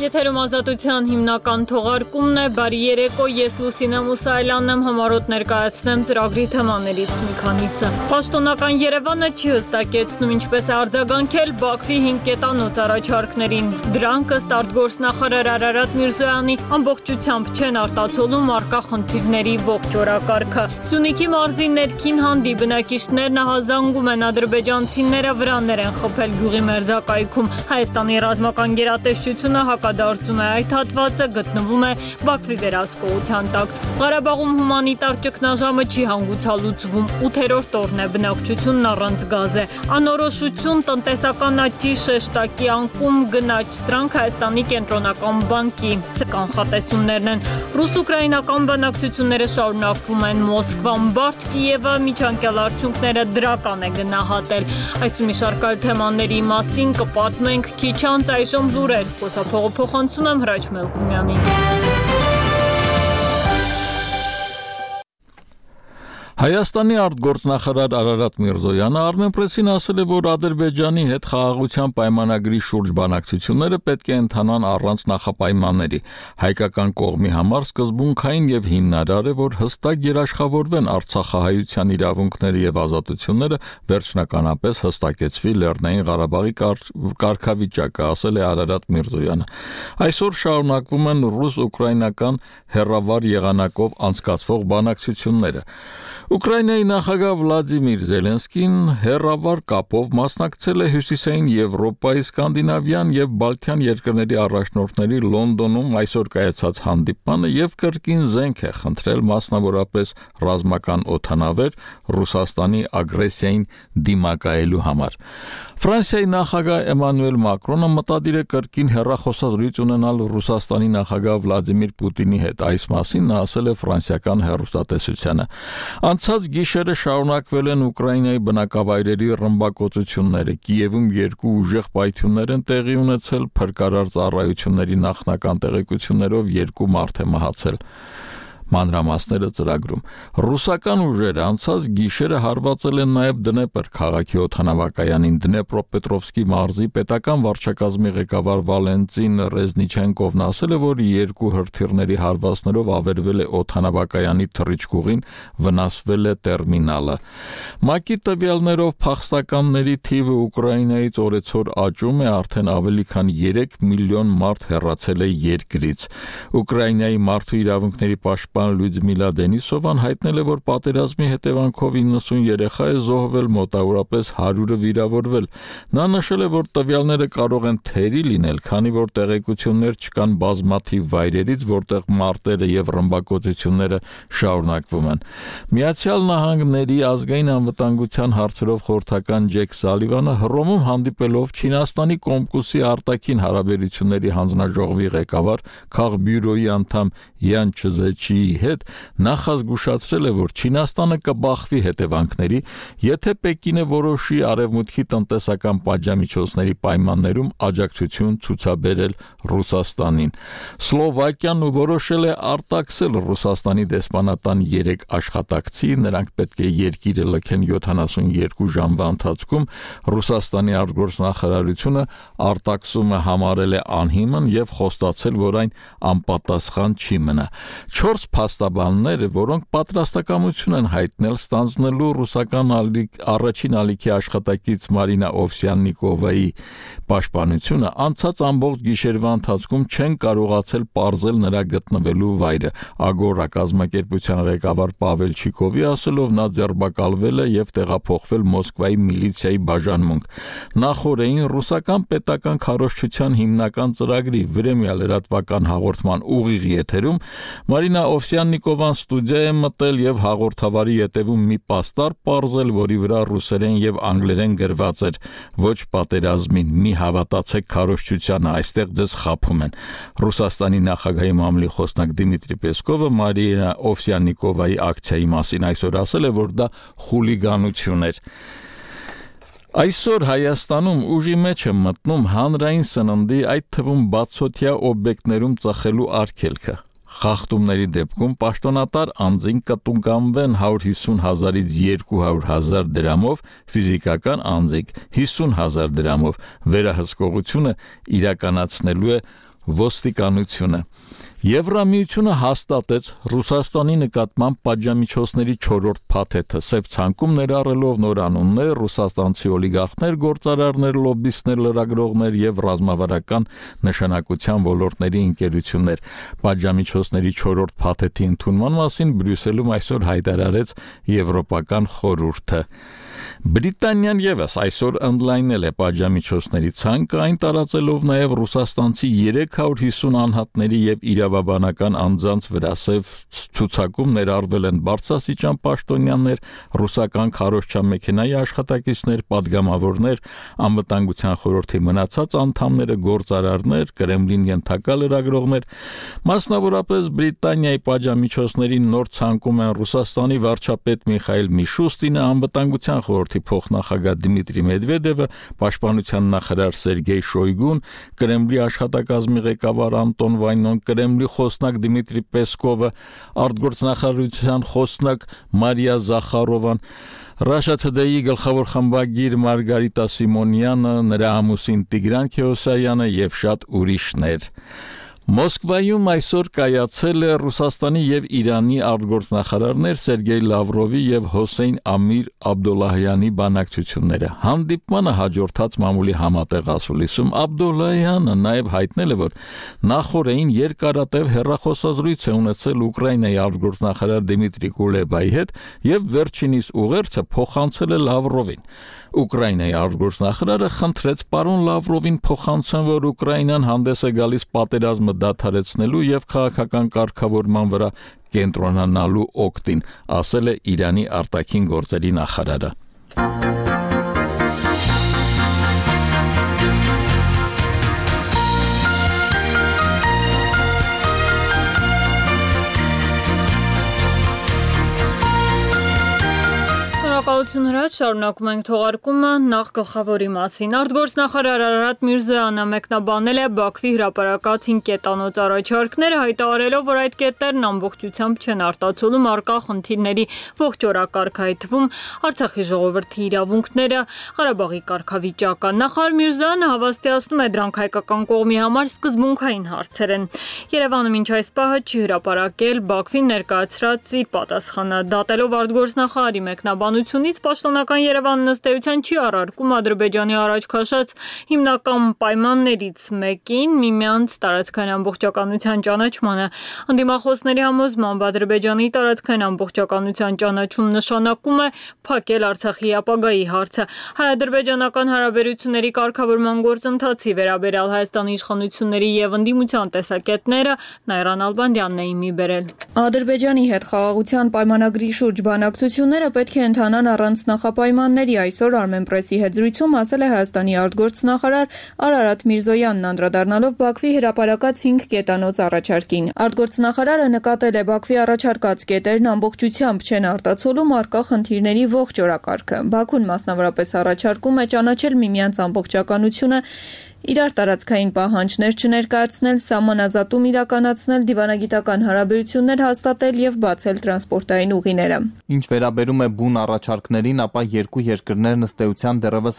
Եթերում ազատության հիմնական թողարկումն է, բարի երեկո, ես Լուսինե Մուսայելյանն եմ, համառոտ ներկայացնեմ ծրագրի թեմաներից մի քանիսը։ Պաշտոնական Երևանը չի հստակեցնում ինչպես է արձագանքել Բաքվի 5 կետանոց առաջարկներին։ Դրանք ըստ արտգործնախարար Արարատ Միրզոյանի ամբողջությամբ չեն արտացոլում առկա խնդիրների ողջ օրակարգը։ Սյունիքի մարզի ներքին հանդի բնակիչներն ահազանգում են ադրբեջանցիները վրաններ են խփել գյուղի մերձակայքում։ Հայաստանի ռազմական գերատեսչությունը հակադարձում է այդ հատվածը գտնվում է Բաքվի վերահսկողության տակ։ Ղարաբաղում հումանիտար ճգնաժամը չի հանգուցալուծվում, 8-րդ օրն է բնակչությունն առանց գազ է։ Անորոշություն, տնտեսական աճի շեշտակի անկում, գնաճ սրանք Հայաստանի կենտրոնական բանկի կանխատեսումներն են։ Ռուս-ուկրաինական բանակցությունները շարունակվում են Մոսկվան, բարդ Կիևը միջանկյալ արդյունքները դրական է գնահատել։ Այս ու մի շարք այլ թեմաների մասին կպատմենք քիչ անց, այժմ լուրեր, փոխանցում եմ Հրաչ Մելքումյանին։ Հայաստանի արտգործնախարար Արարատ Միրզոյանը Armenpress-ին ասել է, որ Ադրբեջանի հետ խաղաղության պայմանագրի շուրջ բանակցությունները պետք է ընթանան առանց նախապայմանների։ Հայկական կողմի համար սկզբունքային եւ հիմնարար է, որ հստակ երաշխավորվեն Արցախահայության իրավունքները եւ ազատությունները, վերջնականապես հստակեցվի Լեռնային Ղարաբաղի կարգավիճակը, ասել է Արարատ Միրզոյանը։ Այսօր շարունակվում են ռուս-ուկրաինական հեռավար եղանակով անցկացվող բանակցությունները։ Ուկրաինայի նախագահ Վլադիմիր Զելենսկին հեռավար կապով մասնակցել է Հյուսիսային Եվրոպայի, Սկանդինավյան եւ Բալթյան երկրների առաջնորդների Լոնդոնում այսօր կայացած հանդիպմանը եւ կրկին զենք է խնդրել մասնավորապես ռազմական օդանավեր Ռուսաստանի ագրեսիային դիմակայելու համար։ Ֆրանսիայի նախագահ Էմանուել Մակրոնը մտադիր է կրկին հեռախոսազրույց ունենալ Ռուսաստանի նախագահ Վլադիմիր Պուտինի հետ։ Այս մասին նա ասել է ֆրանսիական հեռուստատեսությանը։ Անցած գիշերը շարունակվել են Ուկրաինայի բնակավայրերի ռմբակոծությունները։ Կիևում 2 ուժեղ պայթյուններ են տեղի ունեցել, փրկարար ծառայությունների նախնական տեղեկություններով 2 մարդ է մահացել։ Մանրամասները ծրագրում։ Ռուսական ուժերը անցած գիշերը հարվածել են նաև Դնեպր քաղաքի օդանավակայանին։ Դնեպրոպետրովսկի մարզի պետական վարչակազմի ղեկավար Վալենտին Ռեզնիչենկովն ասել է, որ 2 հրթիռների հարվածներով ավերվել է օդանավակայանի թռիչքուղին, վնասվել է տերմինալը։ ՄԱԿ-ի տվյալներով փախստականների թիվը Ուկրաինայից օրեցօր աճում է, արդեն ավելի քան 3 միլիոն մարդ հեռացել է երկրից։ Ուկրաինայի մարդու իրավունքների պաշտպան Լյուդմիլա Դենիսովան հայտնել է, որ պատերազմի հետևանքով 90 երեխա է զոհվել, մոտավորապես 100-ը վիրավորվել։ Նա նշել է, որ տվյալները կարող են թերի լինել, քանի որ տեղեկություններ չկան բազմաթիվ վայրերից, որտեղ մարտերը եւ ռմբակոծությունները շարունակվում են։ Միացյալ Նահանգների ազգային անվտանգության հարցերով խորհրդական Ջեք Սալիվանը Հռոմում հանդիպելով Չինաստանի Կոմկուսի արտաքին հարաբերությունների հանձնաժողովի ղեկավար Քաղբյուրոյի անդամ Յան Չզեչիի հետ նախազգուշացրել է, որ Չինաստանը կբախվի հետևանքների, եթե Պեկինը որոշի արևմուտքի տնտեսական պատժամիջոցների պայմաններում աջակցություն ցուցաբերել Ռուսաստանին։ Սլովակիան որոշել է արտաքսել Ռուսաստանի դեսպանատան 3 աշխատակցի, նրանք պետք է երկիրը լքեն 72 ժամվա ընթացքում։ Ռուսաստանի արտգործնախարարությունը արտաքսումը համարել է անհիմն եւ խոստացել, որ այն անպատասխան չի մնա։ 4 փաստաբաններ, որոնք պատրաստակամություն են հայտնել ստանձնելու ռուսական առաջին ալիքի աշխատակից Մարինա Օվսյաննիկովայի պաշտպանությունը, անցած ամբողջ գիշերվա ընթացքում չեն կարողացել պարզել նրա գտնվելու վայրը։ Ագորա կազմակերպության ղեկավար Պավել Չիկովի ասելով, նա ձերբակալվել է եւ տեղափոխվել Մոսկվայի միլիցիայի բաժանմունք։ Նախորդին ռուսական պետական քարոզչության հիմնական ծրագրի Vremya լրատվական հաղորդման ուղիղ եթերում Մարինա Օվսյաննիկովան ստուդիա է մտել եւ հաղորդավարի ետևում մի պաստառ պարզել, որի վրա ռուսերեն եւ անգլերեն գրված էր. «Ոչ պատերազմին, մի հավատացեք քարոզչությանը, այստեղ ձեզ խաբում են»։ Ռուսաստանի նախագահի մամլի խոսնակ Դիմիտրի Պեսկովը Մարինա Օվսյաննիկովայի ակցիայի մասին այսօր ասել է, որ դա խուլիգանություն էր։ Այսօր Հայաստանում ուժի մեջ է մտնում հանրային սննդի, այդ թվում բացօթյա օբյեկտներում ծխելու արգելքը։ Խախտումների դեպքում պաշտոնատար անձին կտուգանվեն 150,000-ից 200,000 դրամով, ֆիզիկական անձիկ 50,000 դրամով։ Վերահսկողությունը իրականացնելու է ոստիկանությունը։ Եվրամիությունը հաստատեց Ռուսաստանի նկատմամբ պատժամիջոցների 4-րդ փաթեթը, սև ցանկում ներառելով նոր անուններ, ռուսաստանցի օլիգարխներ, գործարարներ, լոբբիստներ, լրագրողներ եւ ռազմավարական նշանակության ոլորտների ընկերություններ։ Պատժամիջոցների 4-րդ փաթեթի ընդունման մասին Բրյուսելում այսօր հայտարարեց Եվրոպական խորհուրդը։ Բրիտանիան եւս այսօր ընդլայնել է պատժամիջոցների ցանկը, այն տարածելով նաեւ ռուսաստանցի 350 անհատների եւ իրավաբանական անձանց վրա սև ցուցակում ներառվել են բարձրաստիճան պաշտոնյաներ, ռուսական քարոզչամեքենայի աշխատակիցներ, падգամավորներ, անվտանգության խորհրդի մնացած անդամները, գործարարներ, Կրեմլին ենթակա լրագրողներ, մասնավորապես Բրիտանիայի պատժամիջոցների նոր ցանկում են Ռուսաստանի վարչապետ Միխայիլ Միշուստինը, անվտանգության խորհրդի փոխնախագահ Դմիտրի Մեդվեդևը, պաշտպանության նախարար Սերգեյ Շոյգուն, Կրեմլի աշխատակազմի ղեկավար Անտոն Վայնոն, Կրեմլի խոսնակ Դմիտրի Պեսկովը, արտգործնախարարության խոսնակ Մարիա Զախարովան, Russia Today-ի գլխավոր խմբագիր Մարգարիտա Սիմոնյանը, նրա ամուսին Տիգրան Քեոսայանը եւ շատ ուրիշներ։ Մոսկվայում այսօր կայացել է Ռուսաստանի եւ Իրանի արտգործնախարարներ Սերգեյ Լավրովի եւ Հոսեյն Ամիր Աբդոլլահյանի բանակցությունները։ Հանդիպմանը հաջորդած մամուլի համատեղ ասուլիսում Աբդոլլահյանը նաեւ հայտնել է, որ նախորդին երկարատև հեռախոսազրույց է ունեցել Ուկրաինայի արտգործնախարար Դմիտրի Կուլեբայի հետ եւ վերջինիս ուղերձը փոխանցել է Լավրովին։ Ուկրաինայի արտգործնախարարը խնդրեց պարոն Լավրովին փոխանցեն, որ Ուկրաինան հանդես է գալիս պատերազմը դադարեցնելու եւ քաղաքական կարգավորման վրա կենտրոնանալու օգտին, ասել է Իրանի արտաքին գործերի նախարարը։ Շնորհակալություն հրաց, շարունակում ենք թողարկումը նախ գլխավորի մասին։ Արտգործնախարար Արարատ Միրզոյանը մեկնաբանել է Բաքվի հրապարակած 5 կետանոց առաջարկները, հայտարարելով, որ այդ կետերն ամբողջությամբ չեն արտացոլում առկա խնդիրների ողջ օրակարգ, այդ թվում Արցախի ժողովրդի իրավունքները, Ղարաբաղի կարգավիճակը։ Նախարար Միրզոյանը հավաստիացնում է, դրանք հայկական կողմի համար սկզբունքային հարցեր են։ Երևանը մինչ այս պահը չի հրապարակել Բաքվին ներկայացրած իր պատասխանը, դատելով արտգործնախարարի մեկնաբանությունից պաշտոնական Երևանն ըստ էության չի առարկում Ադրբեջանի առաջ քաշած հիմնական պայմաններից մեկին միմյանց տարածքային ամբողջականության ճանաչմանը։ Ընդդիմախոսների համոզմամբ Ադրբեջանի տարածքային ամբողջականության ճանաչում նշանակում է փակել Արցախի ապագայի հարցը։ Հայ-ադրբեջանական հարաբերությունների կարգավորման գործընթացի վերաբերյալ Հայաստանի իշխանությունների եւ ընդդիմության տեսակետները Նայրան Ալբանդյանն է իմի բերել։ Ադրբեջանի հետ խաղաղության պայմանագրի շուրջ բանակցությունները պետք է ընթանան առանց նախապայմանների, այսօր Armenpress-ի հետ զրույցում ասել է Հայաստանի արտգործնախարար Արարատ Միրզոյանն, անդրադառնալով Բաքվի հրապարակած 5 կետանոց առաջարկին։ Արտգործնախարարը նկատել է Բաքվի առաջարկած կետերն ամբողջությամբ չեն արտացոլում առկա խնդիրների ողջ օրակարգը։ Բաքուն մասնավորապես առաջարկում է ճանաչել միմյանց ամբողջականությունը, իրար տարածքային պահանջներ չներկայացնել, սահմանազատում իրականացնել, դիվանագիտական հարաբերություններ հաստատել եւ բացել տրանսպորտային ուղիները։ Ինչ վերաբերում է բուն առաջարկներին, ապա երկու երկրներն ըստ էության դեռևս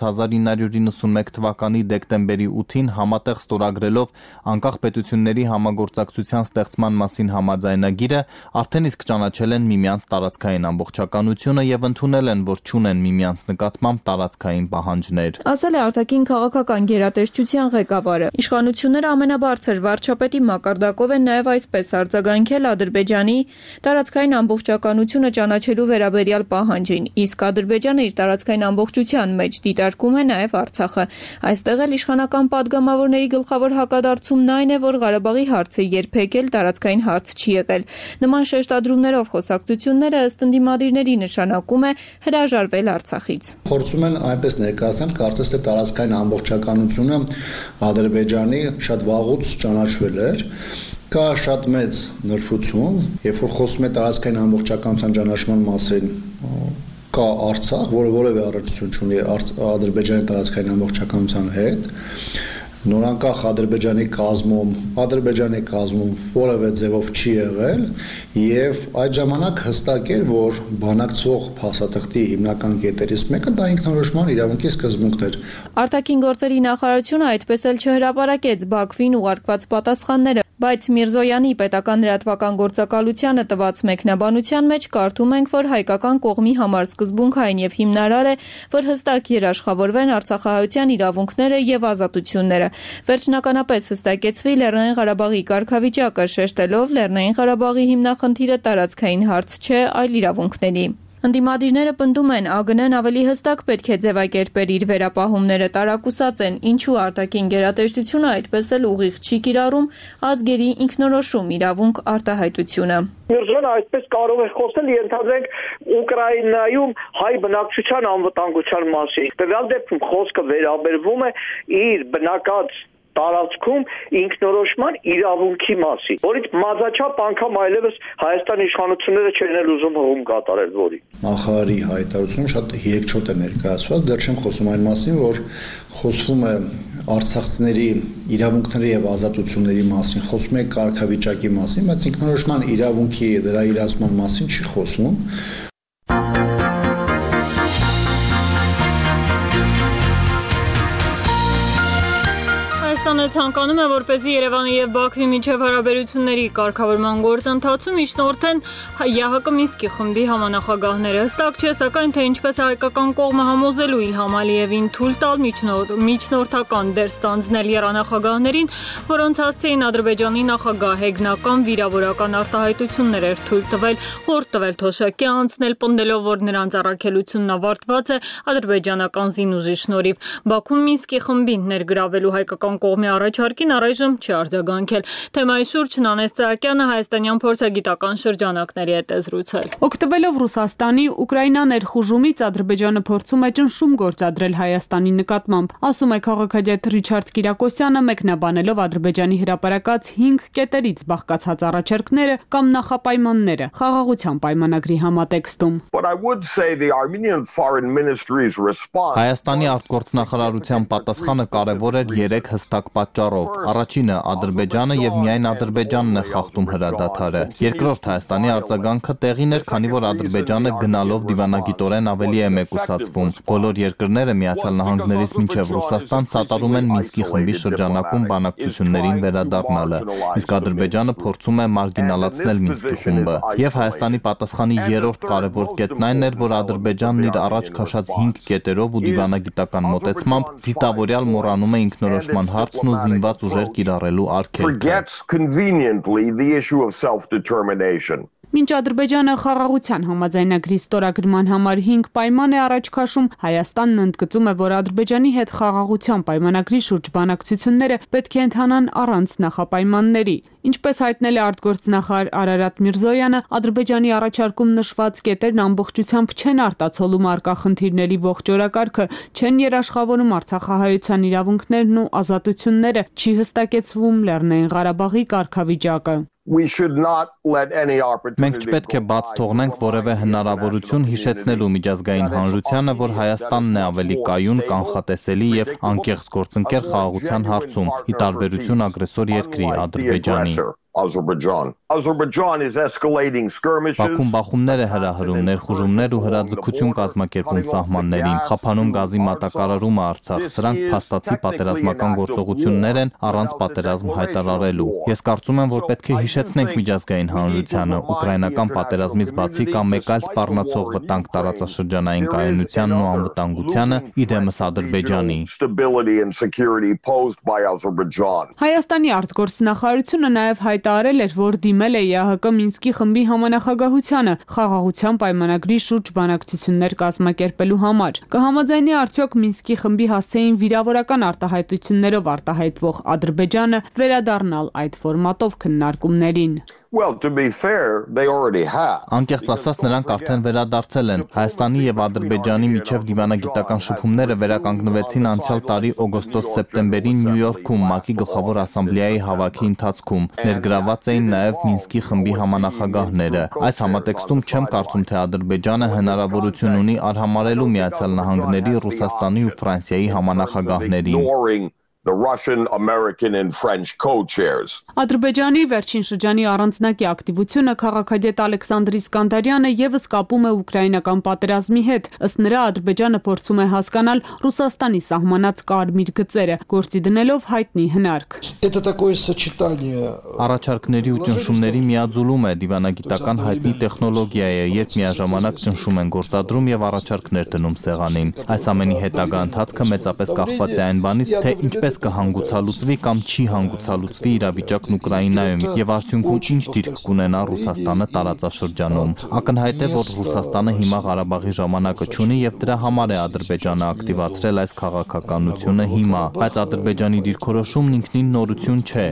1991 թվականի դեկտեմբերի 8-ին համատեղ ստորագրելով անկախ պետությունների համագործակցության ստեղծման մասին համաձայնագիրը արդեն իսկ ճանաչել են միմյանց տարածքային ամբողջականությունը եւ ընդունել են, որ չունեն միմյանց նկատմամբ տարածքային պահանջներ։ Ասել է արտաքին քաղաքական գերատեսչության ղեկավարը։ Իշխանությունները ամենաբարձր վարչապետի մակարդակով են նաև այսպես արձագանքել Ադրբեջանի տարածքային ամբողջականությունը ճանաչելու վերաբերյալ պահանջին, իսկ Ադրբեջանը իր տարածքային ամբողջության մեջ դիտարկում է նաև Արցախը։ Այստեղ էլ իշխանական падգամավորների գլխավոր հակադարձումն այն է, որ Ղարաբաղի հարցը երբեք էլ տարածքային հարց չի եղել։ Նման շեշտադրումներով խոսակցությունները ըստ ընդդիմադիրների նշանակում է հրաժարվել Արցախից։ Փորձում են այնպես ներկայացնել, կարծես թե տարածքային ամբողջականությունը Ադրբեջանի շատ վաղուց ճանաչվել էր, կա շատ մեծ նրբություն, երբ որ խոսում է տարածքային ամբողջականության ճանաչման մասին, կա Արցախ, որը որևէ առնչություն չունի Ադրբեջանի տարածքային ամբողջականության հետ, նորանկախ Ադրբեջանի կազմում որևէ ձևով չի եղել եւ այդ ժամանակ հստակ էր, որ բանակցող փաստաթղթի հիմնական կետերից մեկը դա ինքնորոշման իրավունքի սկզբունքն էր։ Արտաքին գործերի նախարարությունը այդպես էլ չհրապարակեց Բաքվին ուղարկված պատասխանները, բայց Միրզոյանի պետական լրատվական գործակալությանը տված մեկնաբանության մեջ կարդում ենք, որ հայկական կողմի համար սկզբունքային եւ հիմնարար է, որ հստակ երաշխավորվեն արցախահայության իրավունքները եւ ազատությունները։ Վերջնականապես հստակեցվի Լեռնային Ղարաբաղի կարգավիճակը, շեշտելով Լեռնային Ղարաբաղի հիմնախնդիրը տարածքային հարց չէ, այլ իրավունքների։ Ընդդիմադիրները պնդում են, ԱԳՆ-ն ավելի հստակ պետք է ձևակերպեր իր վերապահումները, տարակուսած են, ինչու արտաքին գերատեսչությունը այդպես էլ ուղիղ չի կիրառում ազգերի ինքնորոշում իրավունք արտահայտությունը։ Միրզոյանը այսպես կարող է խոսել, ենթադրենք Ուկրաինայում հայ բնակչության անվտանգության մասին։ Տվյալ դեպքում խոսքը վերաբերվում է իր բնակած տարածքում ինքնորոշման իրավունքի մասին, որից մազաչափ անգամ այլևս Հայաստանի իշխանությունները չեն ուզում հողում կատարել որի։ Նախարարի հայտարարությունը շատ երկչոտ է ներկայացված, դեռ չեմ խոսում այն մասին, որ խոսվում է արցախցիների իրավունքների եւ ազատությունների մասին, խոսում է կարգավիճակի մասին, բայց ինքնորոշման իրավունքի դրա իրացման մասին չի խոսվում։ Հայաստանը ցանկանում է, որպեսզի Երևանի եւ Բաքվի միջև հարաբերությունների կարգավորման գործընթացում միջնորդեն ՀՀԿ Մինսկի խմբի համանախագահները։ Հստակ չէ, սակայն թե ինչպես է հայկական կողմը համոզելու Իլհամ Ալիևին թույլ տալ միջնորդական դեր ստանձնել երանախագահներին, որոնց հասցեին Ադրբեջանի նախագահ հեգնական վիրավորական արտահայտություններ էր թույլ տվել, խորտ տվել Թոշակի անցնել, պնդելով, որ նրանց առաքելությունն ավարտված է ադրբեջանական զինուժի շնորհիվ։ Բաքուն Մինսկի խմբին ներգրավելու հայկական կողմի առաջարկին առայժմ չի արձագանքել։ Թեմայի շուրջ Նանես Ծահակյանը հայաստանյան փորձագիտական շրջանակների հետ է զրուցել։ Օգտվելով Ռուսաստանի Ուկրաինա ներխուժումից Ադրբեջանը փորձում է ճնշում գործադրել Հայաստանի նկատմամբ, ասում է քաղաքագետ Ռիչարդ Կիրակոսյանը, մեկնաբանելով Ադրբեջանի հրապարակած 5 կետերից բաղկացած առաջարկները կամ նախապայմանները խաղաղության պայմանագրի համատեքստում։ Հայաստանի արտգործնախարարության պատասխանը կարևոր էր 3 հստակ պատճառով։ Առաջինը Ադրբեջանը եւ միայն Ադրբեջանն է խախտում հրադադարը։ Երկրորդ Հայաստանի արձագանքը տեղին էր, քանի որ Ադրբեջանը գնալով դիվանագիտորեն ավելի է մեկուսացվում։ Բոլոր երկրները Միացյալ Նահանգներից մինչև Ռուսաստան սատարում են Մինսկի խմբի շրջանակում բանակցություններին վերադառնալը, իսկ Ադրբեջանը փորձում է մարգինալացնել Մինսկի խումբը։ Եվ Հայաստանի պատասխանի երրորդ կարևոր կետն այն էր, որ Ադրբեջանն իր առաջ քաշած 5 կետերով ու դիվանագիտական մոտեցմամբ դիտավորյալ մոռանում է ինքնորոշման հարցն ու զինված ուժեր կիրառելու արգելքը։ Մինչ Ադրբեջանը խաղաղության համաձայնագրի ստորագրման համար 5 պայման է առաջ քաշում, Հայաստանն ընդգծում է, որ Ադրբեջանի հետ խաղաղության պայմանագրի շուրջ բանակցությունները պետք է ընթանան առանց նախապայմանների։ Ինչպես հայտնել է արտգործնախարար Արարատ Միրզոյանը, Ադրբեջանի առաջարկում նշված կետերն ամբողջությամբ չեն արտացոլում առկա խնդիրների ողջ օրակարգը, չեն երաշխավորում արցախահայության իրավունքներն ու ազատությունները, չի հստակեցվում Լեռնային Ղարաբաղի կարգավիճակը։ Մենք չպետք է բաց թողնենք որևէ հնարավորություն հիշեցնելու միջազգային հանրությանը, որ Հայաստանն է ավելի կայուն, կանխատեսելի եւ անկեղծ գործընկեր խաղաղության հարցում, ի տարբերություն ագրեսոր երկրի Ադրբեջանի։ Բաքուն բախումներ է հրահրում, ներխուժումներ ու հրաձգություն կազմակերպում սահմաններին, խափանում գազի մատակարարումը Արցախ, սրանք փաստացի պատերազմական գործողություններ են առանց պատերազմ հայտարարելու։ Ես կարծում եմ, որ պետք է հիշեցնենք միջազգային հանրությանը, ուկրաինական պատերազմից բացի կա մեկ այլ սպառնացող վտանգ տարածաշրջանային կայունությանն ու անվտանգությանը, իդեմս Ադրբեջանի։ Հայաստանի արտգործնախարարությունը նաև հայտարարել էր, որ դիմել է ԵԱՀԿ Մինսկի խմբի համանախագահությանը խաղաղության պայմանագրի շուրջ բանակցություններ կազմակերպելու համար։ Կհամաձայնի արդյոք Մինսկի խմբի հասցեին վիրավորական արտահայտություններով արտահայտվող Ադրբեջանը վերադառնալ այդ ֆորմատով քննարկումներին։ Անկեղծ ասած, նրանք արդեն վերադարձել են։ Հայաստանի եւ Ադրբեջանի միջև դիվանագիտական շփումները վերականգնվեցին անցյալ տարի օգոստոս-սեպտեմբերին Նյու Յորքում ՄԱԿ-ի գլխավոր ասամբլեայի հավաքի ընթացքում։ Ներգրավված էին նաեւ Մինսկի խմբի համանախագահները։ Այս համատեքստում չեմ կարծում, թե Ադրբեջանը հնարավորություն ունի արհամարելու Միացյալ Նահանգների, Ռուսաստանի ու Ֆրանսիայի համանախագահներին։ the Russian, American and French co-chairs. Ադրբեջանի վերջին շրջանի առանձնակի ակտիվությունը քաղաքագետ Ալեքսանդր Իսկանդարյանը եւս կապում է ուկրաինական պատերազմի հետ։ Ըստ նրա, Ադրբեջանը փորձում է հասկանալ Ռուսաստանի սահմանած կարմիր գծերը, գործի դնելով հայտնի հնարք։ Առաջարկների ու ճնշումների միաձուլում է դիվանագիտական հայտնի տեխնոլոգիա է, երբ միաժամանակ ճնշում են գործադրում եւ առաջարկներ դնում սեղանին։ Այս ամենի հետագա ընթացքը մեծապես կախված է այն բանից, թե ինչպես կհանգուցալուծվի կամ չի հանգուցալուծվի իրավիճակն Ուկրաինայում եւ արդյունքում ինչ դիրք կունենա Ռուսաստանը տարածաշրջանում։ Ակնհայտ է, որ Ռուսաստանը հիմա Ղարաբաղի ժամանակը չունի եւ дրա համար է Ադրբեջանը ակտիվացրել այս քաղաքականությունը հիմա, բայց Ադրբեջանի դիրքորոշումն ինքնին նորություն չէ։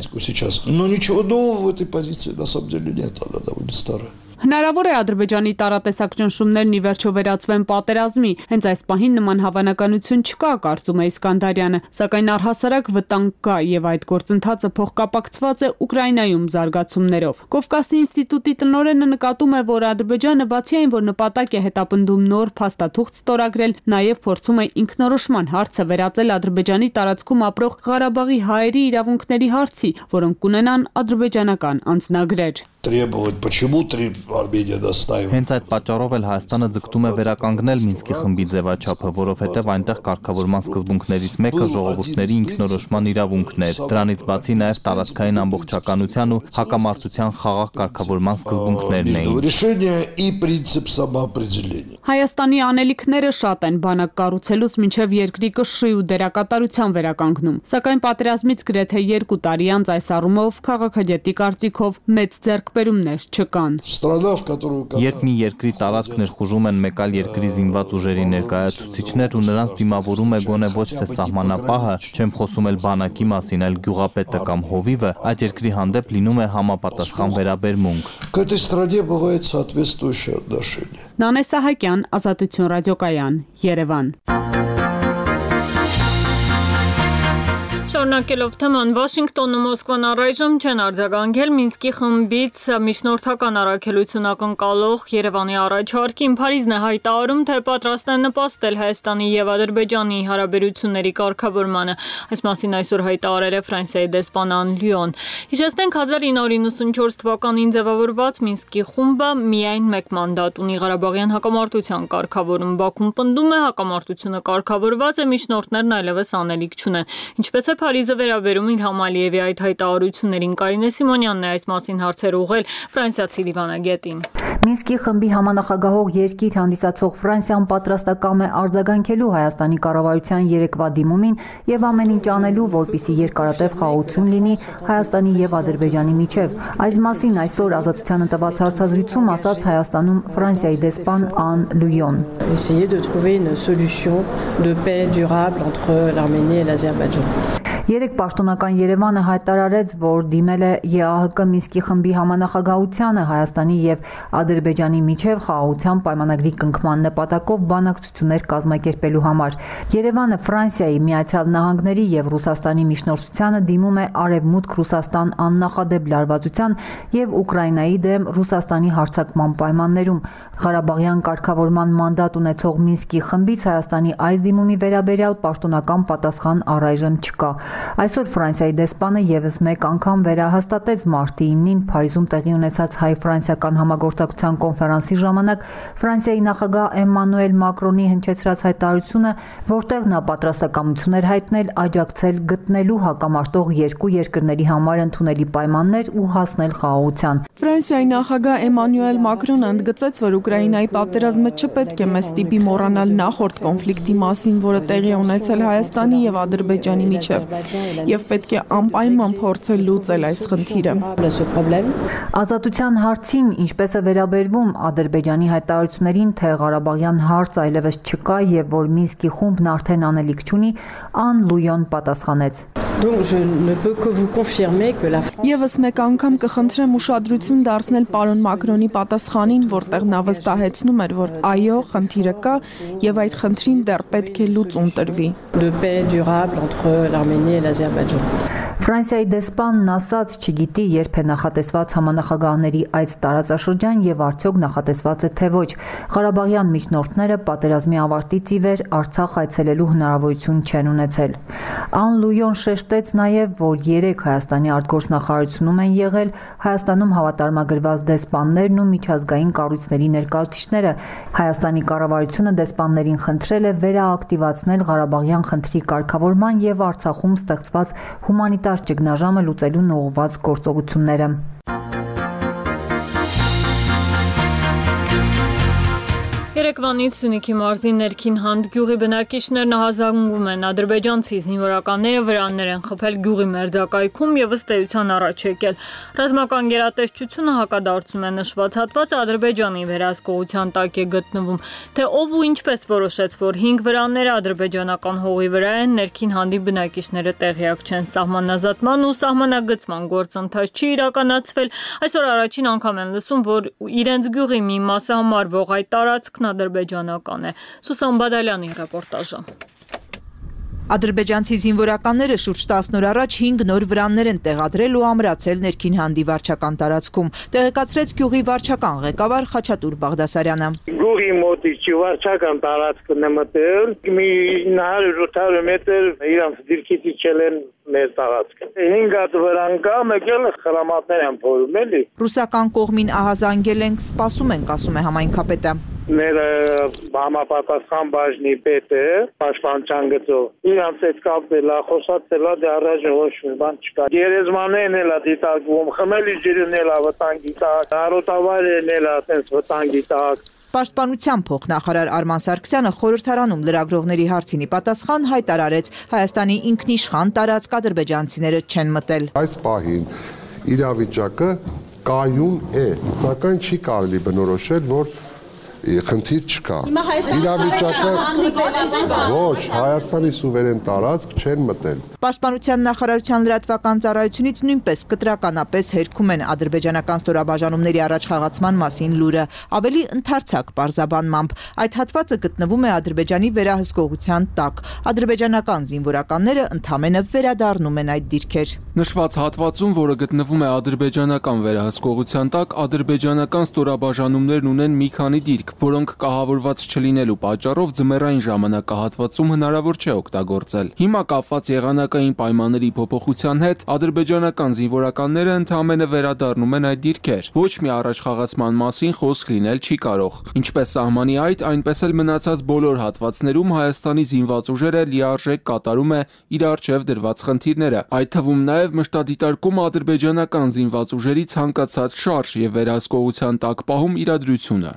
Հնարավոր է Ադրբեջանի տարատեսակ ճնշումներն ի վերջո վերածվեն պատերազմի, հենց այս պահին նման հավանականություն չկա, կարծում է Իսկանդարյանը, սակայն առհասարակ վտանգ կա եւ այդ գործընթացը փոխկապակցված է Ուկրաինայում զարգացումներով։ Կովկասի ինստիտուտի տնօրենը նկատում է, որ Ադրբեջանը բացի այն, որ նպատակ է հետապնդում նոր փաստաթուղթ ստորագրել, նաեւ փորձում է ինքնորոշման հարցը վերածել Ադրբեջանի տարածքում ապրող Ղարաբաղի հայերի իրավունքների հարցի, որոնք կունենան ադրբեջանական անձնագրեր։ Հենց այդ պատճառով էլ Հայաստանը ձգտում է վերականգնել Մինսկի խմբի ձևաչափը, որովհետև այնտեղ կարգավորման սկզբունքներից մեկը ժողովուրդների ինքնորոշման իրավունքն է։ Դրանից բացի նաև տարածքային ամբողջականության ու հակամարտության խաղաղ կարգավորման սկզբունքներն էին։ Հայաստանի անելիքները շատ են բանակ կառուցելուց մինչև երկրի կշռի ու դերակատարության վերականգնում։ Սակայն պատերազմից գրեթե 2 տարի անց այս առումով քաղաքագետի կարծիքով մեծ ձեռքբերումներ չկան։ Երբ մի երկրի տարածք ներխուժում են մեկ այլ երկրի զինված ուժերի ներկայացուցիչներ ու նրանց դիմավորում է գոնե ոչ թե սահմանապահը, չեմ խոսում էլ բանակի մասին, այլ գյուղապետը կամ հովիվը, այդ երկրի հանդեպ լինում է համապատասխան վերաբերմունք։ Նանե Սահակյան, Ազատություն ռադիոկայան, Երևան։ Շարունակելով թեման, Վաշինգտոնն ու Մոսկվան առայժմ չեն արձագանքել Մինսկի խմբից միջնորդական առաքելություն ակնկալող Երևանի առաջարկին։ Փարիզն է հայտարարում, թե պատրաստ է նպաստել Հայաստանի եւ Ադրբեջանի հարաբերությունների կարգավորմանը։ Այս մասին այսօր հայտարարել է Ֆրանսիայի դեսպան Ան Լյուոն։ Հիշեցնենք, 1994 թվականին ձևավորված Մինսկի խումբը միայն մեկ մանդատ ունի Ղարաբաղյան հակամարտության կարգավորում։ Բաքուն պնդում է, հակամարտությունը կարգավորված է, միջնորդներն այլևս անելիք չունեն։ Ինչպես է Փարիզը վերաբերում իր Համալիևի այդ հայտարարություններին, Կարինե Սիմոնյանն է այս մասին հարցեր ուղղել ֆրանսիացի դիվանագետին։ Մինսկի խմբի համանախագահող երկիր հանդիսացող Ֆրանսիան պատրաստակամ է արձագանքելու Հայաստանի կառավարության երեկվա դիմումին եւ ամեն ինչ անելու, որպեսզի երկարատև խաղաղություն լինի Հայաստանի եւ Ադրբեջանի միջեւ։ Այս մասին այսօր Ազատությանը տված հարցազրույցում ասաց Հայաստանում Ֆրանսիայի դեսպան Ան Լյուոն։ Essayer de trouver une solution de paix durable entre l'Arménie et l'Azerbaïdjan. Երեք պաշտոնական Երևանը հայտարարեց, որ դիմել է ԵԱՀԿ Մինսկի խմբի համանախագահությանը Հայաստանի եւ Ադրբեջանի միջև խաղաղության պայմանագրի կնքման նպատակով բանակցություններ կազմակերպելու համար։ Երևանը Ֆրանսիայի, Միացյալ Նահանգների եւ Ռուսաստանի միջնորդությանը դիմում է Արևմուտք Ռուսաստան աննախադեպ լարվածության եւ Ուկրաինայի դեմ Ռուսաստանի հարձակման պայմաններում։ Ղարաբաղյան կարգավորման մանդատ ունեցող Մինսկի խմբից Հայաստանի այս դիմումի վերաբերյալ պաշտոնական պատասխան առայժմ չկա։ Այսօր Ֆրանսիայի դեսպանը եւս մեկ անգամ վերահաստատեց մարտի 9-ին Փարիզում տեղի ունեցած հայ-ֆրանսիական համագործակցության կոնֆերանսի ժամանակ Ֆրանսիայի նախագահ Էմանուել Մակրոնի հնչեցրած հայտարարությունը, որտեղ նա պատրաստակամություն էր հայտնել աջակցել գտնելու հակամարտող երկու երկրների համար ընդունելի պայմաններ ու հասնել խաղաղության։ Ֆրանսիայի նախագահ Էմանուել Մակրոնը ընդգծեց, որ Ուկրաինայի պատերազմը չպետք է մեզ ստիպի մոռանալ նախորդ կոնֆլիկտի մասին, որը տեղի ունեցել Հայաստանի եւ Ադրբեջանի միջեւ, եւ պետք է անպայման փորձել լուծել այս խնդիրը։ Ազատության հարցին ինչպես է վերաբերվում Ադրբեջանի հայտարարություններին, թե Ղարաբաղյան հարց այլևս չկա եւ որ Մինսկի խումբն արդեն անելիք չունի, Ան Լյուոն պատասխանեց։ Եվս մեկ անգամ կխնդրեմ ուշադրություն դարձնել պարոն Մակրոնի պատասխանին, որտեղ նա վստահեցնում էր, որ այո, խնդիրը կա եւ այդ խնդրին դեռ պետք է լուծում տրվի։ Ֆրանսիայի դեսպանն ասաց, չգիտի երբ է նախատեսված համանախագահների այց տարածաշրջան եւ արդյոք նախատեսված է թե ոչ։ Ղարաբաղյան միջնորդները պատերազմի ավարտից ի վեր Արցախ այցելելու հնարավորություն չեն ունեցել։ Ան Լույոն շեշտեց նաեւ, որ 3 Հայաստանի արտգործնախարարությունում են եղել Հայաստանում հավատարմագրված դեսպաններն ու միջազգային կառույցների ներկայացուցիչները։ Հայաստանի կառավարությունը դեսպաններին խնդրել է վերաակտիվացնել Ղարաբաղյան խնդրի կարգավորման եւ Արցախում ստեղծված հումանիտար ճգնաժամը լուծելուն ուղղված գործողությունները։ Երեկվանից Սյունիքի մարզի ներքին Հանդ գյուղի բնակիչներն ահազանգում են ադրբեջանցի զինվորականները վրաններ են խփել գյուղի մերձակայքում եւ ըստ էության առաջ եկել։ Ռազմական գերատեսչությունը հակադարձում է նշված հատվածը Ադրբեջանի վերահսկողության տակ է գտնվում, թե ով ու ինչպես որոշեց, որ 5 վրանները ադրբեջանական հողի վրա են, ներքին Հանդի բնակիչները տեղյակ չեն։ Սահմանազատման ու սահմանագծման գործընթաց չի իրականացվել։ Այսօր առաջին անգամ են լսում, որ իրենց գյուղի մի մասը համարվող այդ տարածքն ադրբեջանական է։ Սուսան Բադալյանի ռեպորտաժը։ Ադրբեջանցի զինվորականները շուրջ 10 օր առաջ 5 նոր վրաններ են տեղադրել ու ամրացել ներքին Հանդի վարչական տարածքում, տեղեկացրեց գյուղի վարչական ղեկավար Խաչատուր Բաղդասարյանը։ Գյուղի մոտից վարչական տարածքն է մտել, մի 900-800 մետր իրանց դիրքից իջել են մեր տարածքը։ 5 հատ վրան կա, եկել խրամատներ են փորում էլի։ Ռուսական կողմին ահազանգել ենք, սպասում ենք, ասում է համայնքապետը։ Մեր համապատասխան բաժնի պետը պաշտպանության գծով իրանց հետ կապել է, խոսացել է, դե առայժմ ոչ մի բան չկա։ Գերեզմանեն էլ է դիտարկվում, խմելի ջրն էլ է վտանգի տակ, արոտավայրն էլ է այդպես վտանգի տակ։ Պաշտպանության փոխնախարար Արման Սարգսյանը խորհրդարանում լրագրողների հարցինի պատասխան հայտարարեց Հայաստանի ինքնիշխան տարածք ադրբեջանցիները չեն մտել։ Այս պահին իրավիճակը կայուն է, սակայն չի կարելի բնորոշել, որ խնդիր չկա։ Իրավիճակը ոչ, Հայաստանի սուվերեն տարածք չեն մտել։ Պաշտպանության նախարարության լրատվական ծառայությունից նույնպես կտրականապես հերքում են ադրբեջանական ստորաբաժանումների առաջխաղացման մասին լուրը, ավելի ընդարձակ պարզաբանմամբ։ Այդ հատվածը գտնվում է Ադրբեջանի վերահսկողության տակ։ Ադրբեջանական զինվորականները ընդամենը վերադառնում են այդ դիրքեր։ Նշված հատվածում, որը գտնվում է ադրբեջանական վերահսկողության տակ, ադրբեջանական ստորաբաժանումներն ունեն մի քանի դիրք, որոնք կահավորված չլինելու պատճառով ձմեռային ժամանակահատվածում հնարավոր չէ օգտագործել։ Հիմա կապված եղանակային պայմանների փոփոխության հետ ադրբեջանական զինվորականները ընդամենը վերադառնում են այդ դիրքեր։ Ոչ մի առաջխաղացման մասին խոսք լինել չի կարող։ Ինչպես սահմանի այդ, այնպես էլ մնացած բոլոր հատվածներում Հայաստանի զինված ուժերը լիարժեք կատարում է իր առջև դրված խնդիրները, այդ թվում նաև մշտադիտարկում ադրբեջանական զինված ուժերի ցանկացած շարժ եւ վերահսկողության տակ պահում իրադրությունը։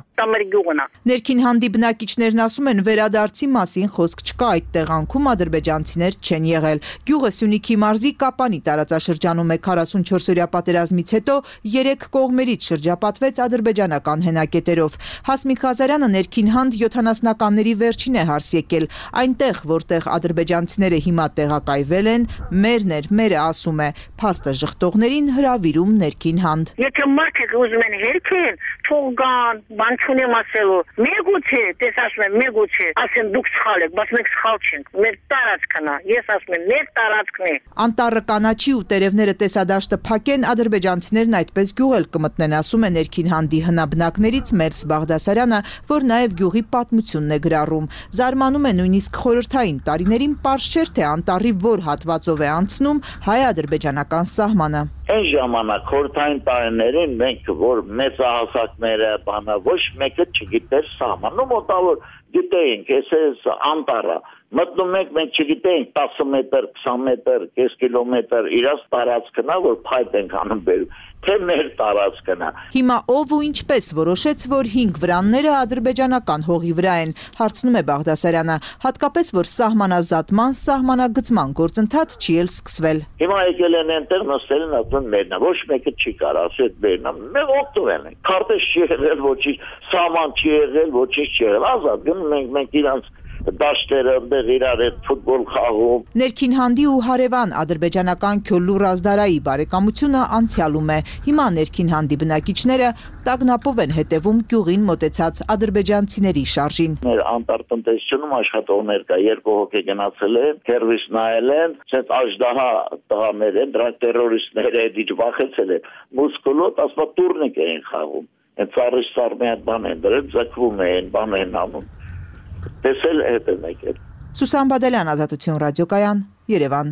Ներքին Հանդի բնակիչներն ասում են, վերադարձի մասին խոսք չկա, այդ տեղանքում ադրբեջանցիներ չեն եղել։ Գյուղը Սյունիքի մարզի Կապանի տարածաշրջանում է, 44-օրյա պատերազմից հետո 3 կողմերից շրջապատվեց ադրբեջանական հենակետերով։ Հասմիկ Ղազարյանը ներքին Հանդ 70-ականների վերջին է հարս եկել, այնտեղ, որտեղ ադրբեջանցիները հիմա տեղակայվել են, մերը ասում է, փաստը ժխտողներին հրավիրում ներքին Հանդ։ Եթե մարդիկ ուզում են հերքել, թող գան, բան չունեմ ասելու։ Մեգուցե, տեսած եմ, մեգուցե, ասեն դուք սխալ եք, բայց մենք սխալ չենք։ Մեր տարածքն է, ես ասում եմ, մեր տարածքն է։ Անտառը կանաչի ու տերևները տեսադաշտը փակեն, ադրբեջանցիներն այդպես գյուղ էլ կմտնեն, ասում է ներքին Հանդի հնաբնակներից Մերս Բաղդասարյանը, որ նաև գյուղի պատմությունն է գրառում։ Զարմանում է նույնիսկ խորհրդային տարիներին պարզ չէր, թե անտառի որ հատվածով է անցնում հայ-ադրբեջանական սահմանը։ Այն ժամանակ խորհրդային տարիներին մենք որ մեծահասակները բանը ոչ մեկը չգիտեր սահմանը, մոտավոր գիտեինք, այս անտառը մտնում ենք, մենք չգիտեինք 10 մետր, 20 մետր, կես կիլոմետր իրաց տարածքն է, որ փայտ ենք անում բերում, թե մեր տարածքն է։ Հիմա ով ու ինչպես որոշեց, որ 5 վրանները ադրբեջանական հողի վրա են, հարցնում է Բաղդասարյանը, հատկապես որ սահմանազատման, սահմանագծման գործընթաց չի էլ սկսվել։ Հիմա եկել են այնտեղ նստել են ասում մերնա, ոչ մեկը չի կարող ասել մերնա, մենք օգտվել ենք։ Քարտեզ չի եղել, ոչինչ, սահման չի եղել, ոչինչ չի եղել, ազատ գնում ենք իրանց դաշտերը այնտեղ իրար հետ ֆուտբոլ խաղում։ Ներքին հանդի ու հարևան ադրբեջանական Քյոլլու Ռազդարայի բարեկամությունը անցյալում է։ Հիմա ներքին հանդի բնակիչները տագնապով են հետևում գյուղին մոտեցած ադրբեջանցիների շարժին։ Մեր անտարտնտեսությունում աշխատողներ կա, 2 հոգի գնացել են, քերվիս նայել են, ցած աժդահա տղաներ են, դրանք տերորիստներ են, դիջվախեցել են։ Մուսկուլոտ ասպա տուրնիկ էին խաղում։ Այդ ծառի սարմի այդ բան են դրել, ձգվում էին, բան են անում։ Տեսել հետ են եկել։ Սուսան Բադելյան, Ազատություն ռադիոկայան, Երևան։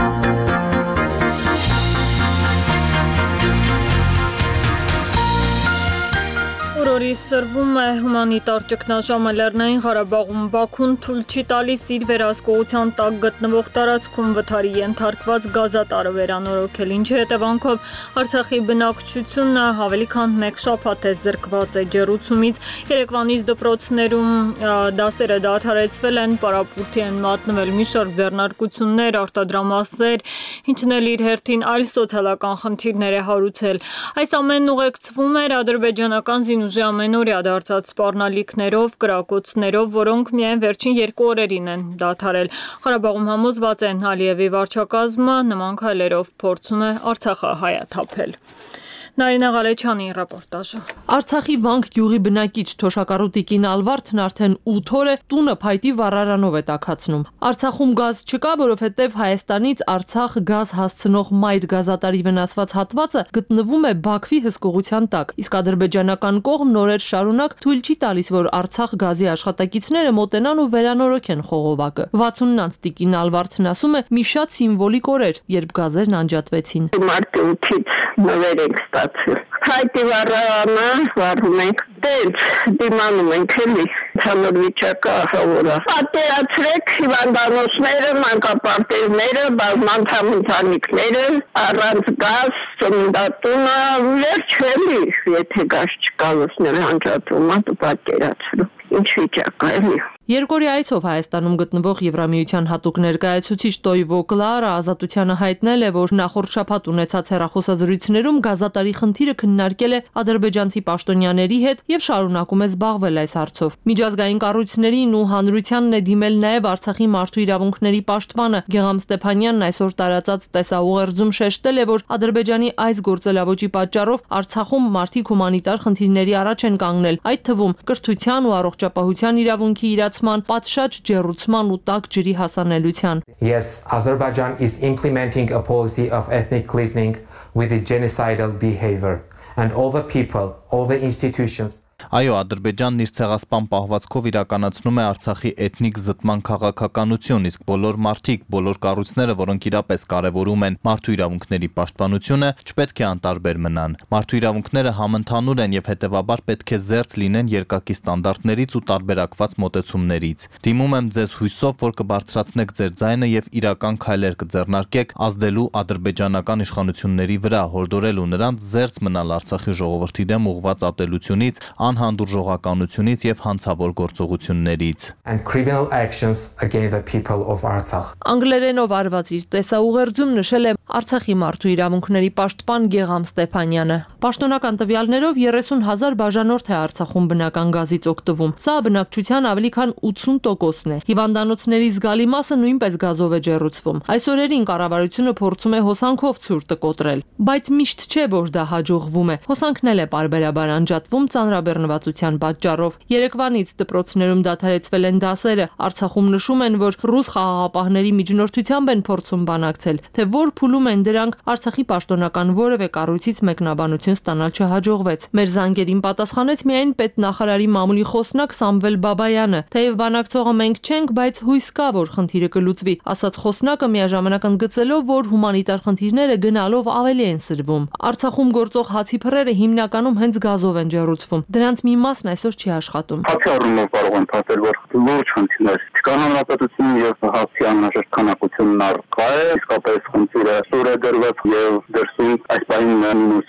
Օրորի սրվում է հումանիտար ճգնաժամը Լեռնային Ղարաբաղում Բաքուն թույլ չի տալիս իր վերահսկողության տակ գտնվող տարածքում վթարի ենթարկված գազատարը վերանորոգել, ինչի հետևանքով Արցախի բնակչությունը ավելի քան 1 շաբաթ է զրկված է ջեռուցումից։ Երեկվանից դպրոցներում դասերը դադարեցվել են, պարապուրդի են մատնվել մի շարք ձեռնարկություններ, արտադրամասեր, ինչն էլ իր հերթին այլ սոցիալական խնդիրներ է հարուցել։ Այս ամենն ուղեկցվում էր ադրբեջանական զինուժի ամենօրյա դարձած սպառնալիքներով, կրակոցներով, որոնք միայն վերջին 2 օրերին են դադարել։ Ղարաբաղում համոզված են Ալիևի վարչակազմը նման քայլերով փորձում է Արցախը հայաթափել։ Նարինե Ղալեչյանի ռեպորտաժը։ Արցախի Վանք գյուղի բնակիչ Թոշակառու Տիկին Ալվարդն արդեն 8 օր է տունը փայտի վառարանով է տաքացնում։ Արցախում գազ չկա, որովհետև Հայաստանից Արցախ գազ հասցնող մայր գազատարի վնասված հատվածը գտնվում է Բաքվի հսկողության տակ, իսկ ադրբեջանական կողմն օրեր շարունակ թույլ չի տալիս, որ Արցախ գազի աշխատակիցները մոտենան ու վերանորոգեն խողովակը։ 60-նանց Տիկին Ալվարդն ասում է՝ մի շատ սիմվոլիկ օր էր, երբ գազերն անջատվեցին։ Մարտի 8-ից նվեր ենք ստացել։ Հայտի վառարանը վառում ենք, դենց դիմանում ենք էլի, ցանր վիճակը ահավոր է։ Պատկերացրեք հիվանդանոցները, մանկապարտեզները, բազմանդամ ընտանիքները, առանց գազ, ծննդատունը, վերջ էլի, եթե գազ չկա, լուսներ անջատվում է, դու պատկերացրու։ Ինչ վիճակ է էլի։ Երկորի այցով Հայաստանում գտնվող Եվրամիության հատուկ ներկայացուցիչ Տոյվո Կլարա Ազատությանը հայտնել է, որ նախորդ շաբաթ ունեցած հեռախոսազրույցներում գազատարի խնդիրը քննարկել է ադրբեջանցի պաշտոնյաների հետ եւ շարունակում է զբաղվել այս հարցով։ Միջազգային կառույցներին ու հանրությանն է դիմել նաեւ Արցախի մարդու իրավունքների պաշտպանը Գեգամ Ստեփանյանն այսօր տարածած տեսաուղերձում շեշտել է, որ Ադրբեջանի այս գործելավոճի պատճառով Արցախում մարդիկ հումանիտար խնդիրների առաջ են կանգնել, այդ թվում կրթության ու առողջապահության իրավունքի պատշաճ ջեռուցման ու տաք ջրի հասանելիության։ Yes, Azerbaijan is implementing a policy of ethnic cleansing with a genocidal behavior, and all the people, all the institutions Այո, Ադրբեջանն իր ցեղասպան պահվածքով իրականացնում է Արցախի էթնիկ զտման քաղաքականություն, իսկ բոլոր մարդիկ, բոլոր կառույցները, որոնք իրապես կարևորում են մարդու իրավունքների պաշտպանությունը, չպետք է անտարբեր մնան։ Մարդու իրավունքները համընդհանուր են եւ հետեւաբար պետք է զերծ լինեն երկակի ստանդարտներից ու տարբերակված մոտեցումներից։ Դիմում եմ ձեզ հույսով, որ կբարձրացնեք ձեր ձայնը եւ իրական քայլեր կձեռնարկեք ազդելու ադրբեջանական իշխանությունների վրա, հորդորելու նրանց զերծ մնալ Արցախի ժողովրդի դեմ ուղղված ատելությունից, անհանդուրժողականությունից եւ հանցավոր գործողություններից and criminal actions against the people of Artsakh. Անգլերենով արված իր տեսաուղերձում նշել է Արցախի մարդու իրավունքների պաշտպան Գեգամ Ստեփանյանը։ Պաշտոնական տվյալներով 30,000 բաժանորդ է Արցախում բնական գազից օգտվում։ Սա բնակչության ավելի քան 80%-ն է։ Հիվանդանոցների զգալի մասը նույնպես գազով է ջեռուցվում։ Այս օրերին կառավարությունը փորձում է հոսանքով ցուրտը կոտրել, բայց միշտ չէ, որ դա հաջողվում է։ Հոսանքն էլ է պարբերաբար անջատվում ծանրաբեռնվածության պատճառով։ Երեկվանից դպրոցներում դադարեցվել են դասերը։ Արցախում նշում են, որ ռուս խաղաղապահների միջնորդությամբ են փորձում բանակցել, թե որ փուլում են դրանք, Արցախի պաշտոնական որևէ կառույցից մեկնաբանություն ստանալ չհաջողվեց։ Մեր զանգերին պատասխանեց միայն պետնախարարի մամուլի խոսնակ Սամվել Բաբայանը։ Թեև բանակցողը մենք չենք, բայց հույս կա, որ խնդիրը կլուծվի, ասաց խոսնակը միաժամանակ ընդգծելով, որ հումանիտար խնդիրները գնալով ավելի են սրվում։ Արցախում գործող հացի փռերը հիմնականում հենց գազով են ջեռուցվում։ Դրանց մի մասն այսօր չի աշխատում։ Հացի առումով կարող եմ ասել, որ լուրջ խնդիրներ չկա հանրապետությունում եւ հացի անհրաժեշտ քանակությունն առկա է, իսկապես խնդիրը սուր է դրված եւ դրսում այս պահին -1 է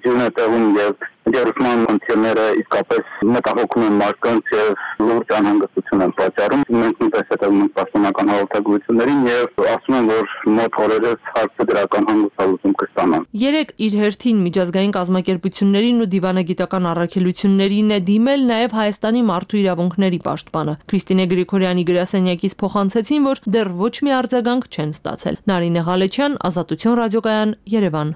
ձյուն է տեղում եւ ջերմման մոնտերները իսկապես մտահոգում են մարդկանց եւ լուրջ անհանգստություն են պատճառում։ Մենք նույնպես հետևում ենք պաշտոնական հաղորդագրություններին եւ ասում են, որ մոտ օրերս հարցը դրական հանգստալուծում կստանան։ Երեք իր հերթին միջազգային կազմակերպություններին ու դիվանագիտական առաքելություններին է դիմել նաեւ Հայաստանի մարդու իրավունքների պաշտպանը։ Քրիստինե Գրիգորյանի գրասենյակից փոխանցեցին, որ դեռ ոչ մի արձագանք չեն ստացել։ Նարինե Ղալեչյան, Ազատություն ռադիոկայան, Երևան։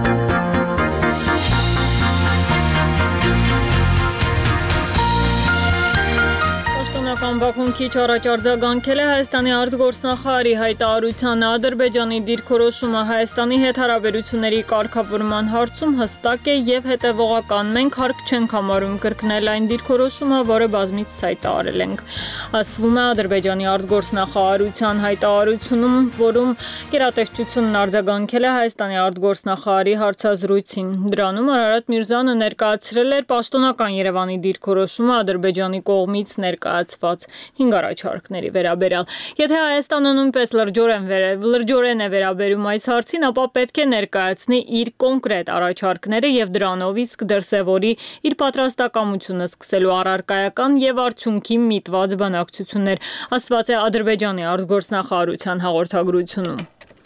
Բաքուն քիչ առաջ արձագանքել է Հայաստանի արտգործնախարարի հայտարարությանը Ադրբեջանի դիրքորոշումը Հայաստանի հետ հարաբերությունների կարգավորման հարցում հստակ է եւ հետեւողական։ Մենք հարկ չենք համարում կրկնել այն դիրքորոշումը, որը բազմիցս հայտարարել ենք։ Ասվում է Ադրբեջանի արտգործնախարարության հայտարարությունում, որում գերատեսչությունն արձագանքել է Հայաստանի արտգործնախարարի հարցազրույցին։ Դրանում Արարատ Միրզյանը ներկայացրել էր պաշտոնական Երևանի դիրքորոշումը Ադրբեջանի կողմից ներկայացված 5 առաջարկների վերաբերյալ։ Եթե Հայաստանը նույնպես լրջորեն է վերաբերում այս հարցին, ապա պետք է ներկայացնի իր կոնկրետ առաջարկները եւ դրանով իսկ դրսեւորի իր պատրաստակամությունը սկսելու առարկայական եւ արդյունքի միտված բանակցություններ, ասված է Ադրբեջանի արտգործնախարարության հաղորդագրությունում։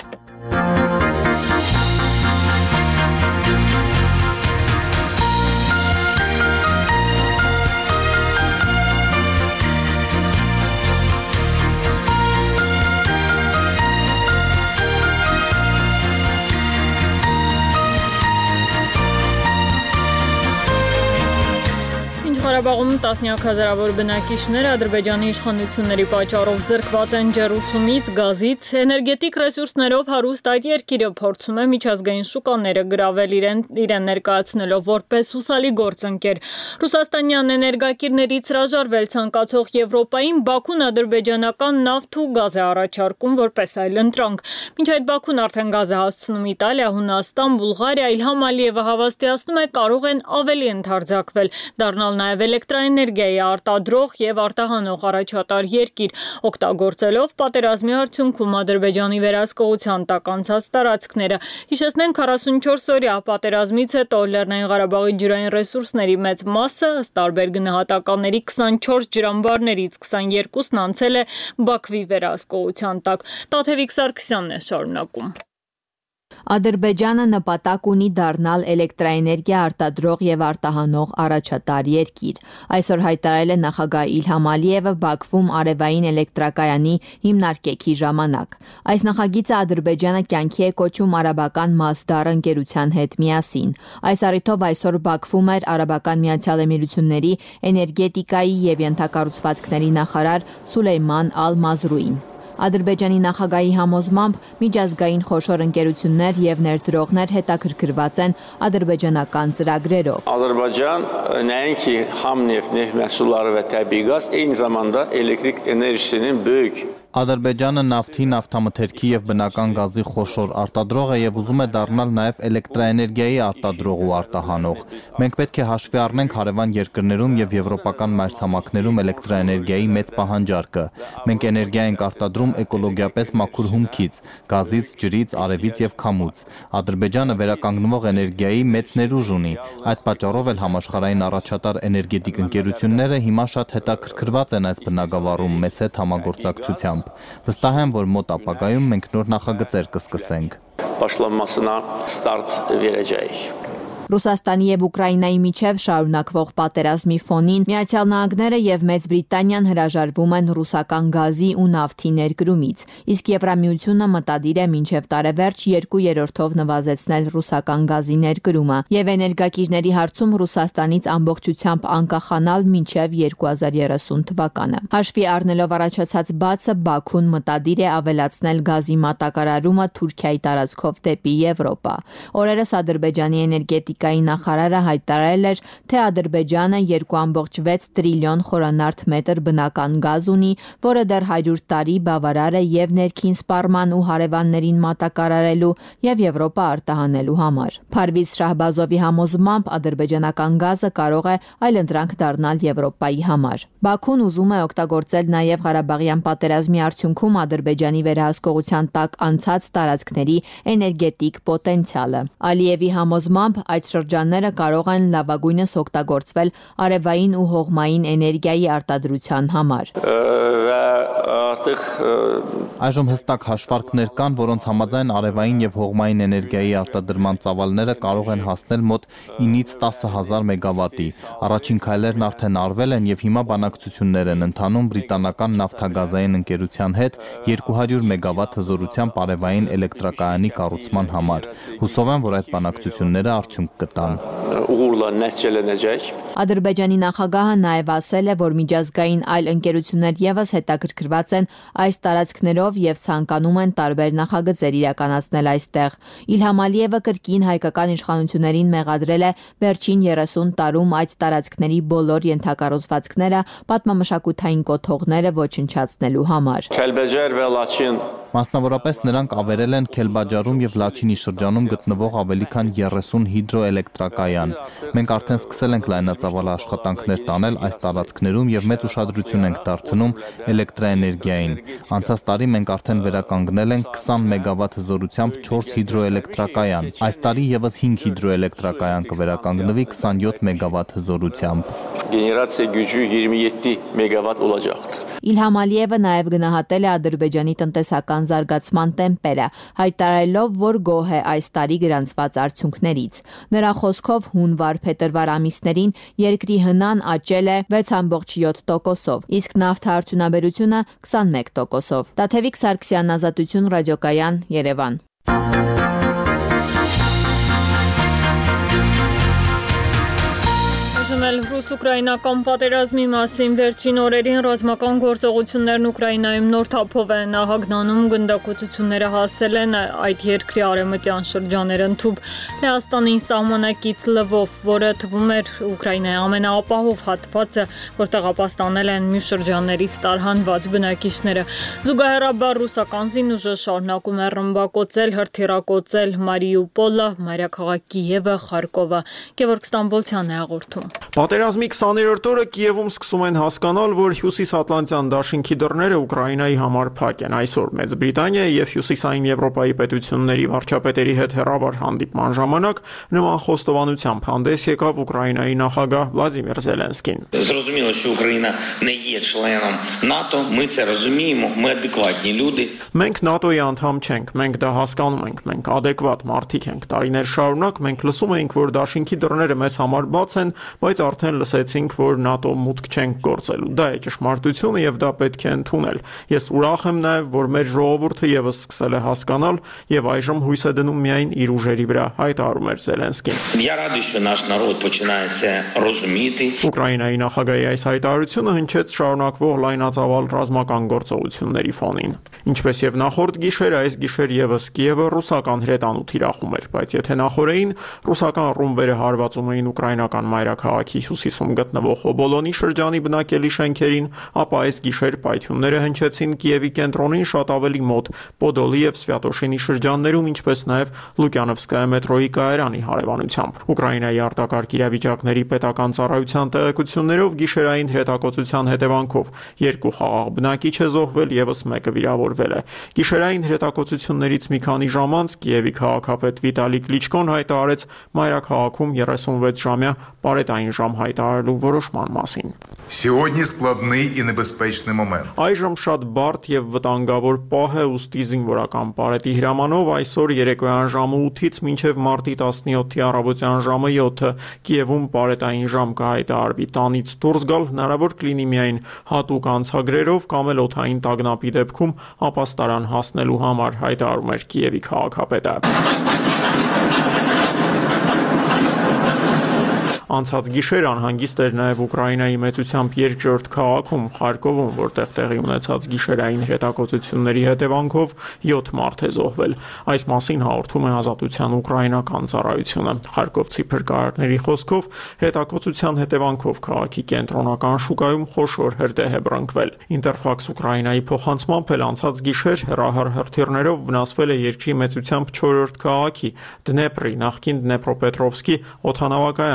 Ղարաբաղում տասնյակ հազարավոր բնակիչներ Ադրբեջանի իշխանությունների պատճառով զրկված են ջեռուցումից, գազից, էներգետիկ ռեսուրսներով հարուստ այդ երկիրը փորձում է միջազգային շուկաները գրավել իրեն ներկայացնելով որպես հուսալի գործընկեր։ Ռուսաստանյան էներգակիրներից հրաժարվել ցանկացող Եվրոպային Բաքուն ադրբեջանական նավթ ու գազ է առաջարկում որպես այլընտրանք։ Մինչ այդ Բաքուն արդեն գազ է հասցնում Իտալիա, Հունաստան, Բուլղարիա, Իլհամ Ալիևը հավաստիացնում է կարող են ավելի ընդարձակվել, դառնալ նաև էլեկտրաէներգիայի արտադրող եւ արտահանող առաջատար երկիր, օգտագործելով պատերազմի արդյունքում Ադրբեջանի վերահսկողության տակ անցած տարածքները։ Հիշեցնենք 44-օրյա պատերազմից հետո Լեռնային Ղարաբաղի ջրային ռեսուրսների մեծ մասը, ըստ տարբեր գնահատականների 24 ջրամբարներից 22-ն անցել է Բաքվի վերահսկողության տակ։ Տաթևիկ Սարգսյանն է շարունակում։ Ադրբեջանը նպատակ ունի դառնալ էլեկտրաէներգիա արտադրող եւ արտահանող առաջատար երկիր։ Այսօր հայտարարել է նախագահ Իլհամ Ալիևը Բաքվում արևային էլեկտրակայանի հիմնարկեքի ժամանակ։ Այս նախագիծը Ադրբեջանը կյանքի է կոչում արաբական Մասդար ընկերության հետ միասին։ Այս առիթով այսօր Բաքվում էր Արաբական Միացյալ Էմիրությունների էներգետիկայի եւ ենթակառուցվածքների նախարար Սուլեյման Ալ-Մազրուին։ Ադրբեջանի նախագահի համոզմամբ միջազգային խոշոր ընկերություններ եւ ներդրողներ հետաքրքրված են ադրբեջանական ծրագրերով։ Ադրբեջան nəinki ham neft məhsulları və təbii qaz, eyni zamanda elektrik enerjisinin böyük Ադրբեջանը նավթի, նավթամթերքի եւ բնական գազի խոշոր արտադրող է եւ ուզում է դառնալ նաեւ էլեկտրաէներգիայի արտադրող ու արտահանող։ Մենք պետք է հաշվի առնենք հարևան երկրներում եւ եվրոպական մայրցամաքներում էլեկտրաէներգիայի մեծ պահանջարկը։ Մենք էներգիա ենք արտադրում էկոլոգիապես մաքուր հումքից, գազից, ջրից, արևից եւ քամուց։ Ադրբեջանը վերականգնվող էներգիայի մեծ ներուժ ունի։ Այդ պատճառով էլ համաշխարհային առաջատար էներգետիկ ընկերությունները հիմա շատ հետաքրքրված են այս բնագավառում մեզ հետ համագործակցությամբ։ Վստահ եմ, որ մոտ ապագայում մենք նոր նախագծեր կսկսենք։ Başlanmasına start verəcəyik։ Ռուսաստանի եւ Ուկրաինայի միջև շարունակվող պատերազմի ֆոնին Միացյալ Նահանգները եւ Մեծ Բրիտանիան հրաժարվում են ռուսական գազի ու նավթի ներկրումից, իսկ Եվրամիությունը մտադիր է մինչև տարեվերջ 2/3-ով նվազեցնել ռուսական գազի ներկրումը եւ էներգակիրների հարցում Ռուսաստանից ամբողջությամբ անկախանալ մինչև 2030 թվականը։ Հաշվի առնելով առաջացած բացը, Բաքուն մտադիր է ավելացնել գազի մատակարարումը Թուրքիայի տարածքով դեպի Եվրոպա։ Օրերս Ադրբեջանի էներգետիկ նախարարը հայտարարել էր, թե Ադրբեջանը 2.6 տրիլիոն խորանարդ մետր բնական գազ ունի, որը դեռ 100 տարի բավարար է եւ ներքին սպառման ու հարևաններին մատակարարելու եւ Եվրոպա արտահանելու համար։ Փարվիզ Շահբազովի համոզմամբ ադրբեջանական գազը կարող է այլընտրանք դառնալ Եվրոպայի համար։ Բաքուն ուզում է օգտագործել նաեւ Ղարաբաղյան պատերազմի արդյունքում Ադրբեջանի վերահսկողության տակ անցած տարածքների էներգետիկ պոտենցիալը։ Ալիևի համոզմամբ այդ այդ շրջանները կարող են լավագույնս օգտագործվել արևային ու հողմային էներգիայի արտադրության համար։ Այժմ հստակ հաշվարկներ կան, որոնց համաձայն արևային եւ հողմային էներգիայի արտադրման ծավալները կարող են հասնել մոտ 9-ից 10,000 մեգավատի։ Առաջին քայլերն արդեն արվել են եւ հիմա բանակցություններ են ընթանում բրիտանական նավթագազային ընկերության հետ 200 մեգավատ հզորությամբ արևային էլեկտրակայանի կառուցման համար։ Հուսով եմ, որ այդ բանակցությունները արդյունք կտան։ Ադրբեջանի նախագահը նաև ասել է, որ միջազգային այլ ընկերություններ ևս հետաքրքրված են այս տարածքներով եւ ցանկանում են տարբեր նախագծեր իրականացնել այստեղ։ Իլհամ Ալիևը կրկին հայկական իշխանություններին մեղադրել է վերջին 30 տարում այդ տարածքների բոլոր ենթակառուցվածքները պատմամշակութային կոթողները ոչնչացնելու համար։ Մասնավորապես նրանք ավերել են Քելբաջարում եւ Լաչինի շրջանում գտնվող ավելի քան 30 հիդրոէլեկտրակայան։ Մենք արդեն սկսել ենք լայնածավալ աշխատանքներ տանել այս տարածքներում եւ մեծ ուշադրություն ենք դարձնում էլեկտրաէներգիային։ Անցած տարի մենք արդեն վերականգնել ենք 20 մեգավատ հզորությամբ 4 հիդրոէլեկտրակայան։ Այս տարի եւս 5 հիդրոէլեկտրակայան կվերականգնվի 27 մեգավատ հզորությամբ։ Generasiya gücü 27 megawatt olacaktır. Իլհամ Ալիևը նաև գնահատել է Ադրբեջանի տնտեսական զարգացման տեմպերը, հայտարարելով, որ գոհ է այս տարի գրանցված արդյունքներից։ Նրա խոսքով հունվար-փետրվար ամիսներին երկրի հնան աճել է 6.7%-ով, իսկ նավթարդյունաբերությունը 21%-ով։ Տաթևիկ Սարգսյան, Ազատություն, Ռադիոկայան, Երևան։ Ռուս-ուկրաինական պատերազմի մասին վերջին օրերին ռազմական գործողություններն Ուկրաինայում նոր թափով են ահագնանում, գնդակոծությունները հասել են այդ երկրի արևմտյան շրջաներընդհուպ Լեհաստանին սահմանակից Լվով, որը թվում էր Ուկրաինայի ամենաապահով հատվածը, որտեղ ապաստանել են մյուս շրջաններից տարհանված բնակիչները։ Զուգահեռաբար ռուսական զինուժը շարունակում է ռմբակոծել, հրթիռակոծել Մարիուպոլը, մայրաքաղաք Կիևը, Խարկովը։ Գևորգ Ստամբոլցյանն է հաղորդում։ Պատերազմի 20-րդ օրը Կիևում սկսում են հասկանալ, որ Հյուսիսատլանտյան դաշինքի դռները Ուկրաինայի համար փակ են։ Այսօր Մեծ Բրիտանիայի եւ Հյուսիսային Եվրոպայի պետությունների վարչապետերի հետ հեռավար հանդիպման ժամանակ նման խոստովանությամբ հանդես եկավ Ուկրաինայի նախագահ Վլադիմիր Զելենսկին։ Зрозуміло, що Україна не є членом НАТО, ми це розуміємо, ми адекватні люди. Մենք ՆԱՏՕ-ի անդամ չենք, մենք դա հասկանում ենք, մենք adekvat մարդիկ ենք։ Տարիներ շարունակ մենք լսում էինք, որ դաշինքի դռները մեզ համար բաց են, բայց արդեն լսեցինք, որ ՆԱՏՕ մուտք չենք գործելու։ Դա է ճշմարտությունը եւ դա պետք է ընդունել։ Ես ուրախ եմ նաեւ, որ մեր ժողովուրդը եւս սկսել է հասկանալ եւ այժմ հույս է դնում միայն իր ուժերի վրա, հայտարարում էր Զելենսկին։ Я радий, що наш народ починає це розуміти. Ուկրաինայի նախագահի այս հայտարարությունը հնչեց շարունակվող լայնածավալ ռազմական գործողությունների ֆոնին։ Ինչպես եւ նախորդ գիշեր, այս գիշեր եւս Կիևը ռուսական հրետանու թիրախում էր, բայց եթե նախորդին ռուսական ռումբերը հարվածում էին ուկրաինական մայրաքաղաքի հյուսիսում գտնվող Օբոլոնի շրջանի բնակելի շենքերին, ապա այս գիշեր պայթյունները հնչեցին Կիևի կենտրոնին շատ ավելի մոտ Պոդոլի եւ Սվյատոշինի շրջաններում, ինչպես նաեւ Լուկյանովսկայա մետրոյի կայարանի հարևանությամբ։ Ուկրաինայի արտակարգ իրավիճակների պետական ծառայության տեղեկություններով գիշերային հրետակոծության հետևանքով 2 խաղաղ բնակիչ է զոհվել, եւս մեկը վիրավորվել է։ Գիշերային հրետակոծություններից մի քանի ժամ անց Կիևի քաղաքապետ Վիտալի Կլիչկոն հայտարարեց մայրաքաղաքում 36-ժամյա պարետային ժամ հայտարարելու որոշման մասին։ Сьогодні складний і небезпечний момент. Այժմ շատ բարդ եւ վտանգավոր պահ է, ուստի զինվորական պարետի հրամանով այսօր երեկոյան ժամը 8-ից մինչև մարտի 17-ի առավոտյան ժամը 7-ը Կիևում պարետային ժամ կհայտարարվի։ Տանից դուրս գալ հնարավոր կլինի միայն հատուկ անցագրերով կամ էլ օդային տագնապի դեպքում ապաստարան հասնելու համար, հայտարարում էր Կիևի քաղաքապետը։ Անցած գիշեր անհանգիստ էր նաև Ուկրաինայի մեծությամբ երկրորդ քաղաքում Խարկովում, որտեղ տեղի ունեցած գիշերային հրետակոծությունների հետևանքով 7 մարդ է զոհվել։ Այս մասին հաղորդում է Ազատության ուկրաինական ծառայությունը։ Խարկովցի փրկարարների խոսքով հրետակոծության հետևանքով քաղաքի կենտրոնական շուկայում խոշոր հրդեհ է բռնկվել։ Ինտերֆաքս Ուկրաինայի փոխանցմամբ էլ անցած գիշեր հեռահար հրթիռներով վնասվել է երկրի մեծությամբ 4-րդ քաղաքի Դնեպրի, նախկին Դնեպրոպետրովսկի օդանավակայանը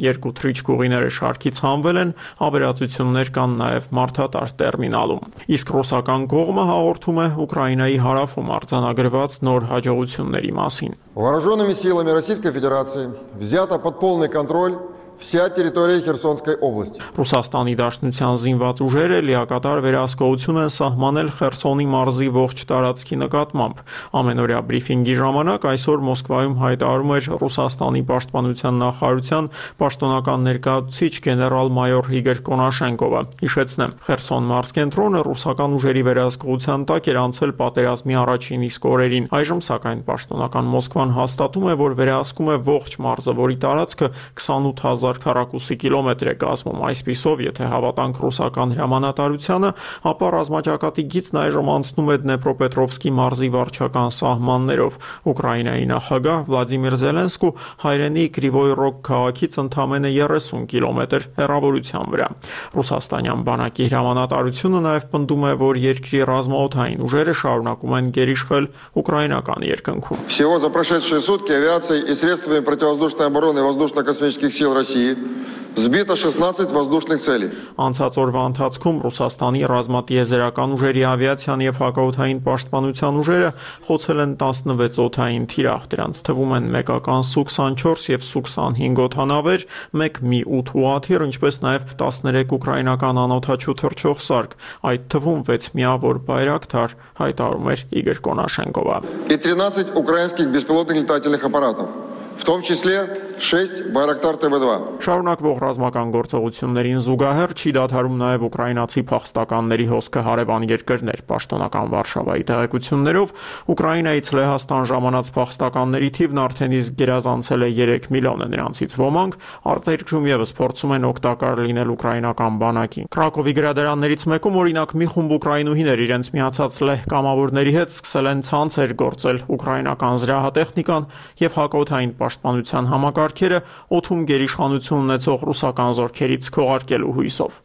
երկու թռիչքուղիները շարքից հանվել են, ավերածություններ կան նաև մարդատար տերմինալում։ Իսկ ռուսական կողմը հաղորդում է Ուկրաինայի հարավում արձանագրված նոր հաջողությունների մասին։ Вооруженными силами Российской Федерации взята под полный контроль вся территория Херсонской области. Ռուսաստանի Դաշնության զինված ուժերը լիակատար վերահսկողություն են սահմանել Խերսոնի մարզի ողջ տարածքի նկատմամբ։ Ամենօրյա բրիֆինգի ժամանակ այսօր Մոսկվայում հայտարարում էր Ռուսաստանի պաշտպանության նախարարության պաշտոնական ներկայացուցիչ գեներալ-մայոր Իգոր Կոնաշենկովը։ Հիշեցնեմ, Խերսոն մարզկենտրոնը ռուսական ուժերի վերահսկողության տակ էր անցել պատերազմի առաջին իսկ օրերին։ Այժմ սակայն պաշտոնական Մոսկվան հաստատում է, որ վերահսկում է ողջ մարզը, որի տարածքը 28,000 քառակուսի կիլոմետր է կազմում։ Այսպիսով, եթե հավատանք ռուսական հրամանատարությանը, ապա ռազմաճակատի գիծն այժմ անցնում է Դնեպրոպետրովսկի մարզի վարչական սահմաններով։ Ուկրաինայի նախագահ Վլադիմիր Զելենսկու հայրենի Կրիվոյ Ռոգ քաղաքից ընդամենը 30 կիլոմետր հեռավորության վրա։ Ռուսաստանյան բանակի հրամանատարությունը նաև պնդում է, որ երկրի ռազմաօդային ուժերը շարունակում են գերիշխել ուկրաինական երկնքում։ Всего за прошедшие сутки авиацией и средствами противовоздушной обороны воздушно-космических сил России сбито 16 воздушных целей. Անցած օրվա ընթացքում Ռուսաստանի ռազմատիեզերական ուժերի ավիացիան եւ հակաօդային պաշտպանության ուժերը խոցել են 16 օդային թիրախ, դրանց թվում են մեկական Su-24 եւ Su-25 օդանավեր, մեկ Mi-8 ուղաթիռ, ինչպես նաեւ 13 ուկրաինական անօդաչու թռչող սարք, այդ թվում 6 միավոր բայրակտար, հայտարարում էր Իգոր Կոնաշենկովը։ И 13 украинских беспилотных летательных аппаратов, в том числе 6 Байрактар ТБ2. Շարունակվող ռազմական գործողություններին զուգահեռ չի դադարում նաև ուկրաինացի փախստականների հոսքը հարևան երկրներ։ Պաշտոնական Վարշավայի տեղեկություններով Ուկրաինայից Լեհաստան ժամանած փախստականների թիվն արդեն իսկ գերազանցել է 3 միլիոնը, նրանցից ոմանք արտերկրում եւս փորձում են օգտակար լինել ուկրաինական բանակին։ Կրակովի գրադարաններից մեկում օրինակ մի խումբ ուկրաինուհիներ իրենց միացած լեհ կամավորների հետ սկսել են ցանցեր գործել ուկրաինական զրահատեխնիկան եւ հակաօդային պաշտպանության համակարգերը օդում գերիշխանություն ունեցող ռուսական զորքերից քողարկելու հույսով։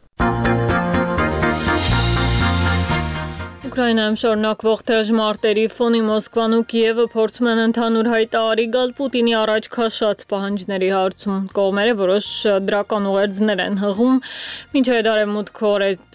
Ուկրաինայում շարունակվող դժմարտերի ֆոնի Մոսկվան ու Կիևը փորձում են ընդհանուր հայտարարի գալ Պուտինի առաջ քաշած պահանջների հարցում։ Կողմերը որոշ դրական ուղերձներ են հղում, մինչև արևմուտքը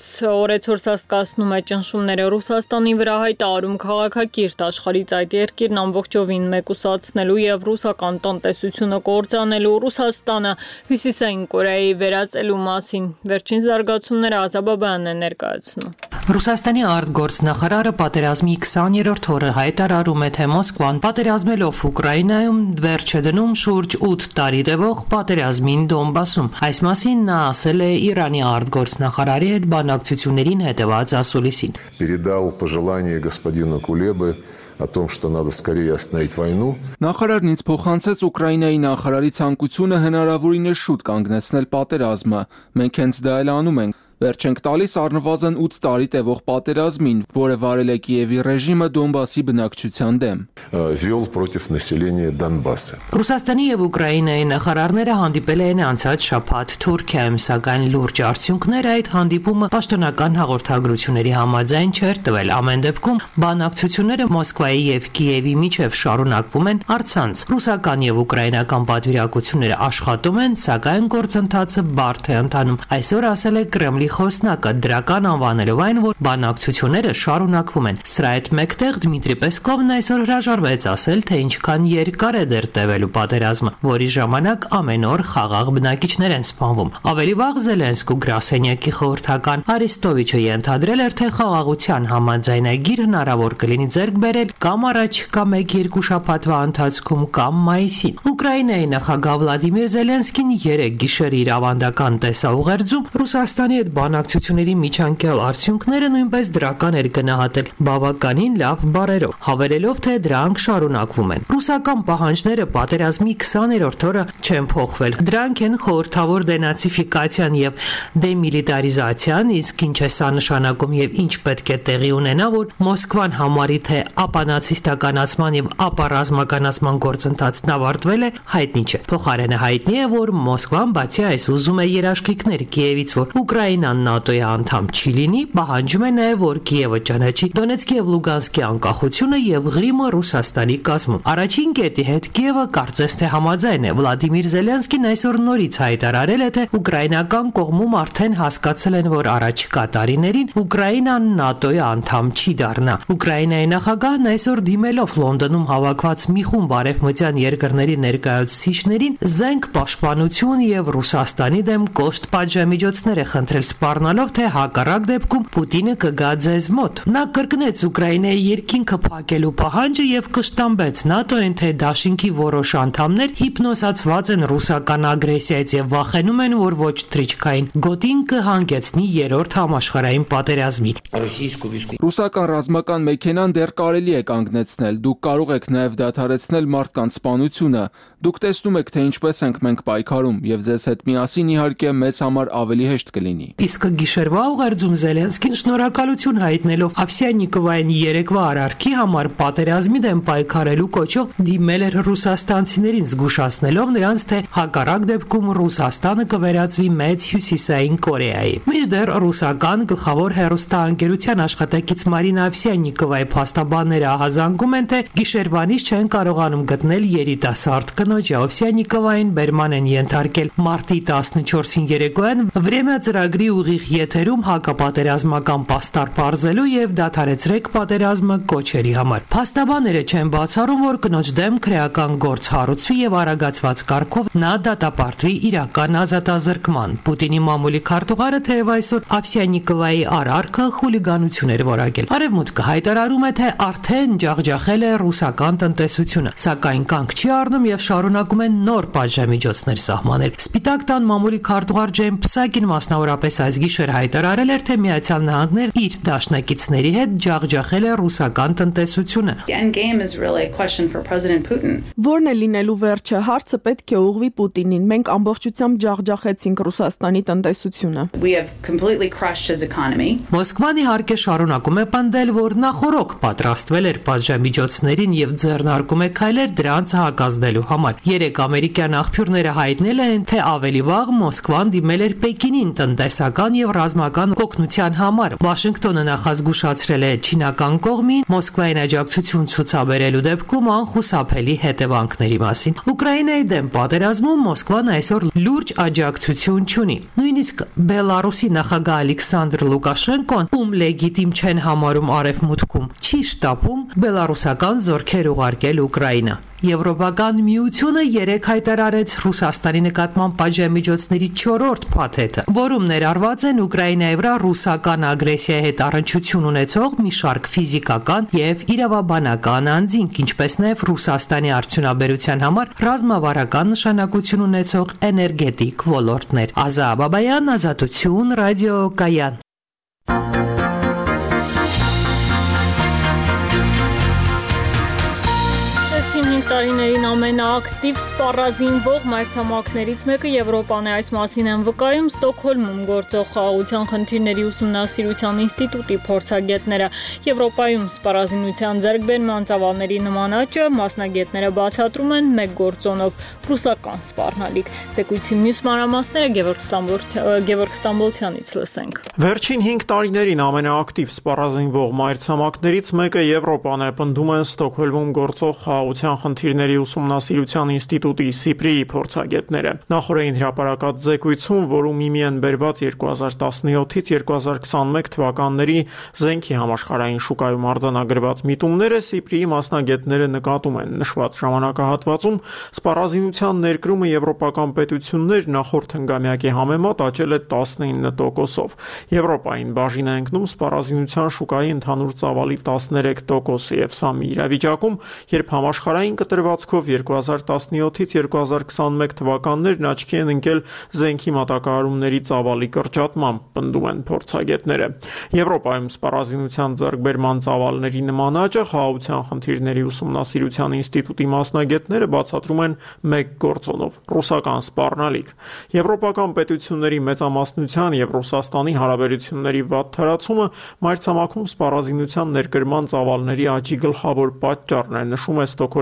օրեցօր սաստկացնում է ճնշումները Ռուսաստանի վրա, հայտարարում քաղաքակիրթ աշխարհից այդ երկիրն ամբողջովին մեկուսացնելու եւ ռուսական տնտեսությունը կործանելու, Ռուսաստանը Հյուսիսային Կորեայի վերածելու մասին։ Վերջին զարգացումները Ազաբաբյանն է ներկայացնում։ Ռուսաստանի արտգործնախարարը պատերազմի 20-րդ օրը հայտարարում է, թե Մոսկվան պատերազմելով Ուկրաինայում վերջ է դնում շուրջ 8 տարի տևող պատերազմին Դոնբասում։ Այս մասին նա ասել է Իրանի արտգործնախարարի հետ բանակցություններին հետևած ասուլիսին։ Передал пожелание господину Кулебы о том, что надо скорее остановить войну. Նախարարն ինձ փոխանցեց Ուկրաինայի նախարարի ցանկությունը հնարավորինս շուտ կանգնեցնել պատերազմը։ Մենք հենց դա էլ անում ենք։ Վերջ ենք տալիս առնվազն 8 տարի տևող պատերազմին, որը վարել է Կիևի ռեժիմը Դոնբասի բնակչության դեմ։ Вел против населения Донбасса. Ռուսաստանի եւ Ուկրաինայի նախարարները հանդիպել են անցած շաբաթ Թուրքիայում, սակայն լուրջ արդյունքներ այդ հանդիպումը պաշտոնական հաղորդագրությունների համաձայն չէր տվել։ Ամեն դեպքում բանակցությունները Մոսկվայի եւ Կիևի միջև շարունակվում են առցանց։ Ռուսական եւ ուկրաինական պատվիրակությունները աշխատում են, սակայն գործընթացը բարդ է ընթանում։ Այսօր ասել է Կրեմլի խոսնակը, դրական անվանելով այն, որ բանակցությունները շարունակվում են։ Սրա հետ մեկտեղ Դմիտրի Պեսկովն այսօր հրաժարվեց ասել, թե ինչքան երկար է դեռ տևելու պատերազմը, որի ժամանակ ամեն օր խաղաղ բնակիչներ են սպանվում։ Ավելի վաղ Զելենսկու գրասենյակի խորհրդական Արիստովիչը ենթադրել էր, թե խաղաղության համաձայնագիր հնարավոր կլինի ձեռք բերել կամ առաջիկա 1-2 շաբաթվա ընթացքում կամ մայիսին։ Ուկրաինայի նախագահ Վլադիմիր Զելենսկին 3 գիշեր իր ավանդական տեսաուղերձում Ռուսաստանի հետ բանակցությունների միջանկյալ արդյունքները նույնպես դրական էր գնահատել բավականին լավ բառերով, հավելելով, թե դրանք շարունակվում են։ Ռուսական պահանջները պատերազմի 20-րդ օրը չեն փոխվել։ Դրանք են խորհրդավոր դենացիֆիկացիան եւ դեմիլիտարիզացիան, իսկ ինչ է սա նշանակում եւ ինչ պետք է տեղի ունենա, որ Մոսկվան համարի, թե ապանացիստականացման եւ ապառազմականացման գործընթացն ավարտվել է, հայտնի չէ։ Փոխարենը հայտնի է, որ Մոսկվան բացի այս ուզում է երաշխիքներ Կիևից, որ Ուկրաինա Ուկրաինան ՆԱՏՕ-ի անդամ չի լինի, պահանջում է նաև որ Կիևը ճանաչի Դոնեցկի եւ Լուգանսկի անկախությունը եւ Ղրիմը Ռուսաստանի կազմում։ Առաջին կետի հետ Կիևը կարծես թե համաձայն է։ Վլադիմիր Զելենսկին այսօր նորից հայտարարել է, թե ուկրաինական կողմում արդեն հասկացել են, որ առաջիկա տարիներին Ուկրաինան ՆԱՏՕ-ի անդամ չի դառնա։ Ուկրաինայի նախագահն այսօր դիմելով Լոնդոնում հավաքված մի խումբ արևմտյան երկրների ներկայացուցիչներին զենք պաշտպանություն եւ Ռուսաստանի դեմ կոշտ պատժամիջոցներ է խնդրել սպառնալով, թե հակառակ դեպքում Պուտինը կգա ձեզ մոտ։ Նա կրկնեց Ուկրաինայի երկինքը փակելու պահանջը եւ կշտամբեց ՆԱՏՕ-ին, թե դաշինքի որոշ անդամներ հիպնոսացված են ռուսական ագրեսիայից եւ վախենում են, որ ոչ թրիչքային գոտին կհանգեցնի երրորդ համաշխարհային պատերազմի։ Ռուսական ռազմական մեքենան դեռ կարելի է կանգնեցնել։ Դուք կարող եք նաև դադարեցնել մարդկանց սպանությունը։ Դուք տեսնում եք, թե ինչպես ենք մենք պայքարում, եւ ձեզ հետ միասին իհարկե մեզ համար ավելի հեշտ կլինի։ Իսկ գիշերվա ուղերձում Զելենսկին շնորհակալություն հայտնելով Ավսյանիկովային երեկվա արարքի համար պատերազմի դեմ պայքարելու կոչով դիմել էր ռուսաստանցիներին, զգուշացնելով նրանց, թե հակառակ դեպքում Ռուսաստանը կվերածվի մեծ հյուսիսային Կորեայի։ Մինչդեռ ռուսական գլխավոր հեռուստաընկերության աշխատակից Մարինա Ավսյանիկովայի փաստաբանները ահազանգում են, թե գիշերվանից չեն կարողանում գտնել երիտասարդ կնոջ Ավսյանիկովային բերման են ենթարկել մարտի 14-ին երեկոյան Վրեմյա ծրագրի ուղիղ եթերում հակապատերազմական պաստառ բարձելու եւ դադարեցրեք պատերազմը կոչերի համար։ Փաստաբանները չեն բացառում, որ կնոջ դեմ քրեական գործ հարուցվի եւ արագացված կարգով նա դատապարտվի իրական ազատազրկման։ Պուտինի մամուլի քարտուղարը թեև այսօր Ավսյանիկովայի արարքը խուլիգանություն էր որակել։ Արևմուտքը հայտարարում է, թե արդեն ջախջախել է ռուսական տնտեսությունը, սակայն կանգ չի առնում եւ շարունակում են նոր պատժամիջոցներ սահմանել։ Սպիտակ տան մամուլի քարտուղար Ջեյմ Պսակին մասնավորապես այս գիշեր հայտարարել էր, թե Միացյալ Նահանգներ իր դաշնակիցների հետ ջախջախել է ռուսական տնտեսությունը։ Որն է լինելու վերջը հարցը պետք է ուղղվի Պուտինին։ Մենք ամբողջությամբ ջախջախեցինք Ռուսաստանի տնտեսությունը։ Մոսկվան իհարկե շարունակում է պնդել, որ նախորոք պատրաստվել էր պատժամիջոցներին եւ ձեռնարկում է քայլեր դրանց հակազդելու համար։ Երեք ամերիկյան աղբյուրները հայտնել են, թե ավելի վաղ Մոսկվան դիմել էր Պեկինին տնտեսական եւ ռազմական օգնության համար։ Վաշինգտոնը նախազգուշացրել է չինական կողմին Մոսկվային աջակցություն ցուցաբերելու դեպքում անխուսափելի հետևանքների մասին։ Ուկրաինայի դեմ պատերազմում Մոսկվան այսօր լուրջ աջակցություն չունի։ Նույնիսկ Բելարուսի նախագահ Ալեքսանդր Լուկաշենկոն, ում լեգիտիմ չեն համարում արևմուտքում, չի շտապում բելարուսական զորքեր ուղարկել Ուկրաինա։ Եվրոպական միությունը երեք հայտարարեց Ռուսաստանի նկատմամբ պատժամիջոցների 4-րդ փաթեթը, որում ներառված են Ուկրաինայի վրա ռուսական ագրեսիայի հետ առնչություն ունեցող մի շարք ֆիզիկական եւ իրավաբանական անձինք, ինչպես նաեւ Ռուսաստանի արդյունաբերության համար ռազմավարական նշանակություն ունեցող էներգետիկ ոլորտներ։ Ազա Բաբայան, Ազատություն, Ռադիո Կայան։ Տարիներին ամենաակտիվ սպառազինվող մայրցամաքներից մեկը Եվրոպան է։ Այս մասին են վկայում Ստոկհոլմում գործող խաղաղության խնդիրների ուսումնասիրության ինստիտուտի փորձագետները։ Եվրոպայում սպառազինության ձեռքբերման ծավալների նման աճը մասնագետները բացատրում են մեկ գործոնով՝ ռուսական սպառնալիք։ Զեկույցի մյուս մանրամասները Գևորգ Ստամբոլցյանից լսենք։ Վերջին 5 տարիներին ամենաակտիվ սպառազինվող մայրցամաքներից մեկը Եվրոպան է, պնդում են Ստոկհոլմում գործող խաղաղության խնդիրների ուսումնասիրության ինստիտուտի Սիպրիի փորձագետները։ Նախորդին հրապարակած զեկույցում, որում իմի են բերված 2017-ից 2021 թվականների զենքի համաշխարհային շուկայում արձանագրված միտումները, Սիպրիի մասնագետները նկատում են նշված ժամանակահատվածում սպառազինության ներկրումը եվրոպական պետություններ նախորդ հնգամյակի համեմատ աճել է 19%-ով։ Եվրոպային բաժին է ընկնում սպառազինության շուկայի ընդհանուր ծավալի 13%-ը, եւ սա մի իրավիճակում, երբ համաշխարհային կտրվածքով 2017-ից 2021 թվականներն աչքի են ընկել զենքի մատակարարումների ծավալի կրճատմամբ, պնդում են փորձագետները։ Եվրոպայում սպառազինության ձեռքբերման ծավալների նման աճը խաղաղության խնդիրների ուսումնասիրության ինստիտուտի մասնագետները բացատրում են մեկ գործոնով՝ ռուսական սպառնալիք։ Եվրոպական պետությունների մեծամասնության եւ Ռուսաստանի հարաբերությունների վատ թարացումը մայրցամաքում սպառազինության ներկրման ծավալների աճի գլխավոր պատճառն է, նշում է Ստոկհոլմյան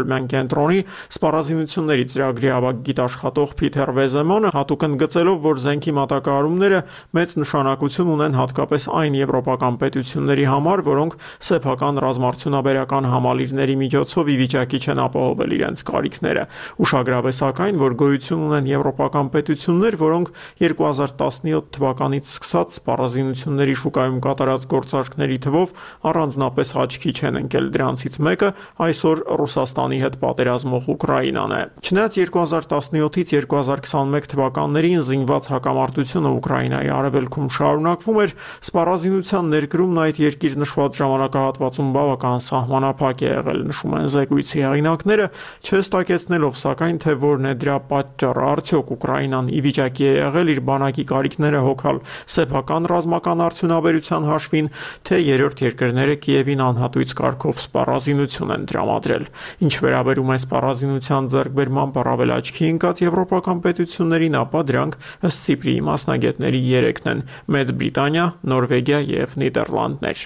կենտրոնի սպառազինությունների ծրագրի ավագ գիտաշխատող Փիթեր Վեզեմանը հատուկ ընդգծելով, որ զենքի մատակարարումները մեծ նշանակություն ունեն հատկապես այն եվրոպական պետությունների համար, որոնք սեփական ռազմարդյունաբերական համալիրների միջոցով ի վիճակի չեն ապահովել իրենց կարիքները։ Ուշագրավ է սակայն, որ գոյություն ունեն եվրոպական պետություններ, որոնք 2017 թվականից սկսած սպառազինությունների շուկայում կատարած գործարքների թվով առանձնապես աչքի չեն ընկել։ Դրանցից մեկը այսօր Ռուսաստանի հետ պատերազմող Ուկրաինան է։ Չնայած 2017-ից 2021 թվականներին զինված հակամարտությունը Ուկրաինայի արևելքում շարունակվում էր, սպառազինության ներկրումն այդ երկիր նշված ժամանակահատվածում բավական սահմանափակ է եղել, նշում են զեկույցի հեղինակները, չհստակեցնելով սակայն, թե որն է դրա պատճառը, արդյոք Ուկրաինան ի վիճակի է եղել իր բանակի կարիքները հոգալ սեփական ռազմական արդյունաբերության հաշվին, թե երրորդ երկրները Կիևին անհատույց կարգով սպառազինություն են տրամադրել։ Ինչ վերաբերում է սպառազինության ձեռքբերման առավել աչքի ընկած եվրոպական պետություններին, ապա դրանք ըստ Սիպրիի մասնագետների 3-ն են՝ Մեծ Բրիտանիա, Նորվեգիա եւ Նիդերլանդներ։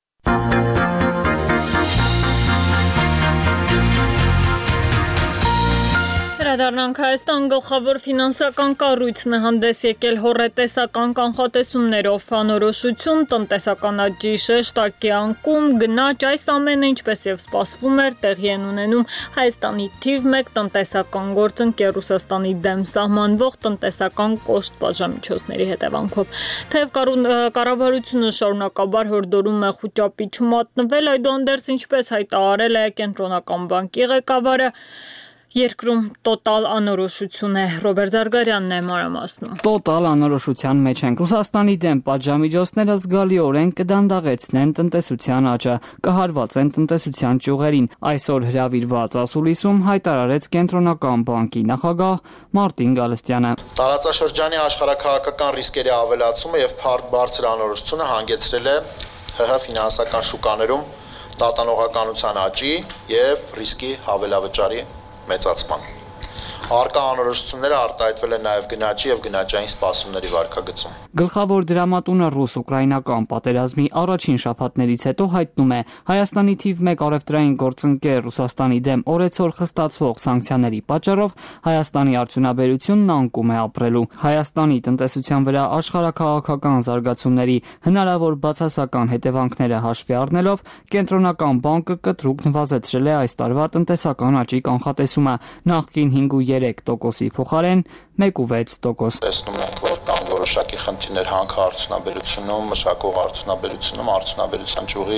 Վերադառնանք Հայաստան, գլխավոր ֆինանսական կառույցն է հանդես եկել հոռետեսական կանխատեսումներով, անորոշություն, տնտեսական աճի շեշտակի անկում, գնաճ, այս ամենը ինչպես եւ սպասվում էր, տեղի են ունենում Հայաստանի թիվ 1 տնտեսական գործընկեր Ռուսաստանի դեմ սահմանվող տնտեսական կոշտ բաժամիջոցների հետևանքով։ Թեև կառավարությունը շարունակաբար հորդորում է խուճապի չմատնվել, այդուհանդերձ ինչպես հայտարարել է Կենտրոնական բանկի ղեկավարը, երկրում տոտալ անորոշություն է։ Ռոբերտ Զարգարյանն է մանրամասնում։ Տոտալ անորոշության մեջ են։ Ռուսաստանի դեմ պատժամիջոցները զգալիորեն կդանդաղեցնեն տնտեսության աճը, կհարվածեն տնտեսության ճյուղերին։ Այսօր հրավիրված ասուլիսում հայտարարեց Կենտրոնական բանկի նախագահ Մարտին Գալստյանը։ Տարածաշրջանի աշխարհաքաղաքական ռիսկերի ավելացումը եւ բարձր անորոշությունը հանգեցրել է ՀՀ ֆինանսական շուկաներում տատանողականության աճի եւ ռիսկի հավելավճարի մեծացման։ Առկա անորոշությունները արտահայտվել են նաև գնաճի եւ գնաճային սպասումների վարկագծում։ Գլխավոր դրամատունը ռուս-ուկրաինական պատերազմի առաջին շաբաթներից հետո հայտնում է Հայաստանի թիվ 1 առևտրային գործընկեր Ռուսաստանի դեմ օրեցօր խստացվող սանկցիաների պատճառով Հայաստանի արդյունաբերությունն անկում է ապրելու։ Հայաստանի տնտեսության վրա աշխարհաքաղաքական զարգացումների հնարավոր բացասական հետևանքները հաշվի առնելով Կենտրոնական բանկը կտրուկ նվազեցրել է այս տարվա տնտեսական աճի կանխատեսումը նախկին 5.3%-ի փոխարեն 1.6%։ Տեսնում ենք, որ կան որոշակի խնդիրներ հանքարդյունաբերությունում, մշակող արդյունաբերությունում, արդյունաբերության ճյուղի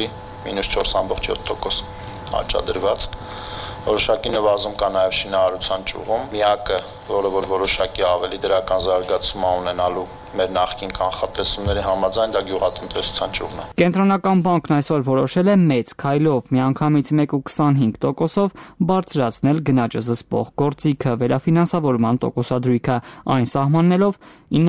-4.7% աճադրված։ Որոշակի նվազում կա նաև շինարարության ճյուղում։ Միակը, որը որ որոշակի ավելի դրական զարգացում ունենալու մեր նախկին կանխատեսումների համաձայն դա գյուղատնտեսության ճյուղն է։ Կենտրոնական բանկն այսօր որոշել է մեծ քայլով միանգամից 1.25%-ով բարձրացնել գնաճը զսպող գործիքը վերաֆինանսավորման տոկոսադրույքը, այն սահմանելով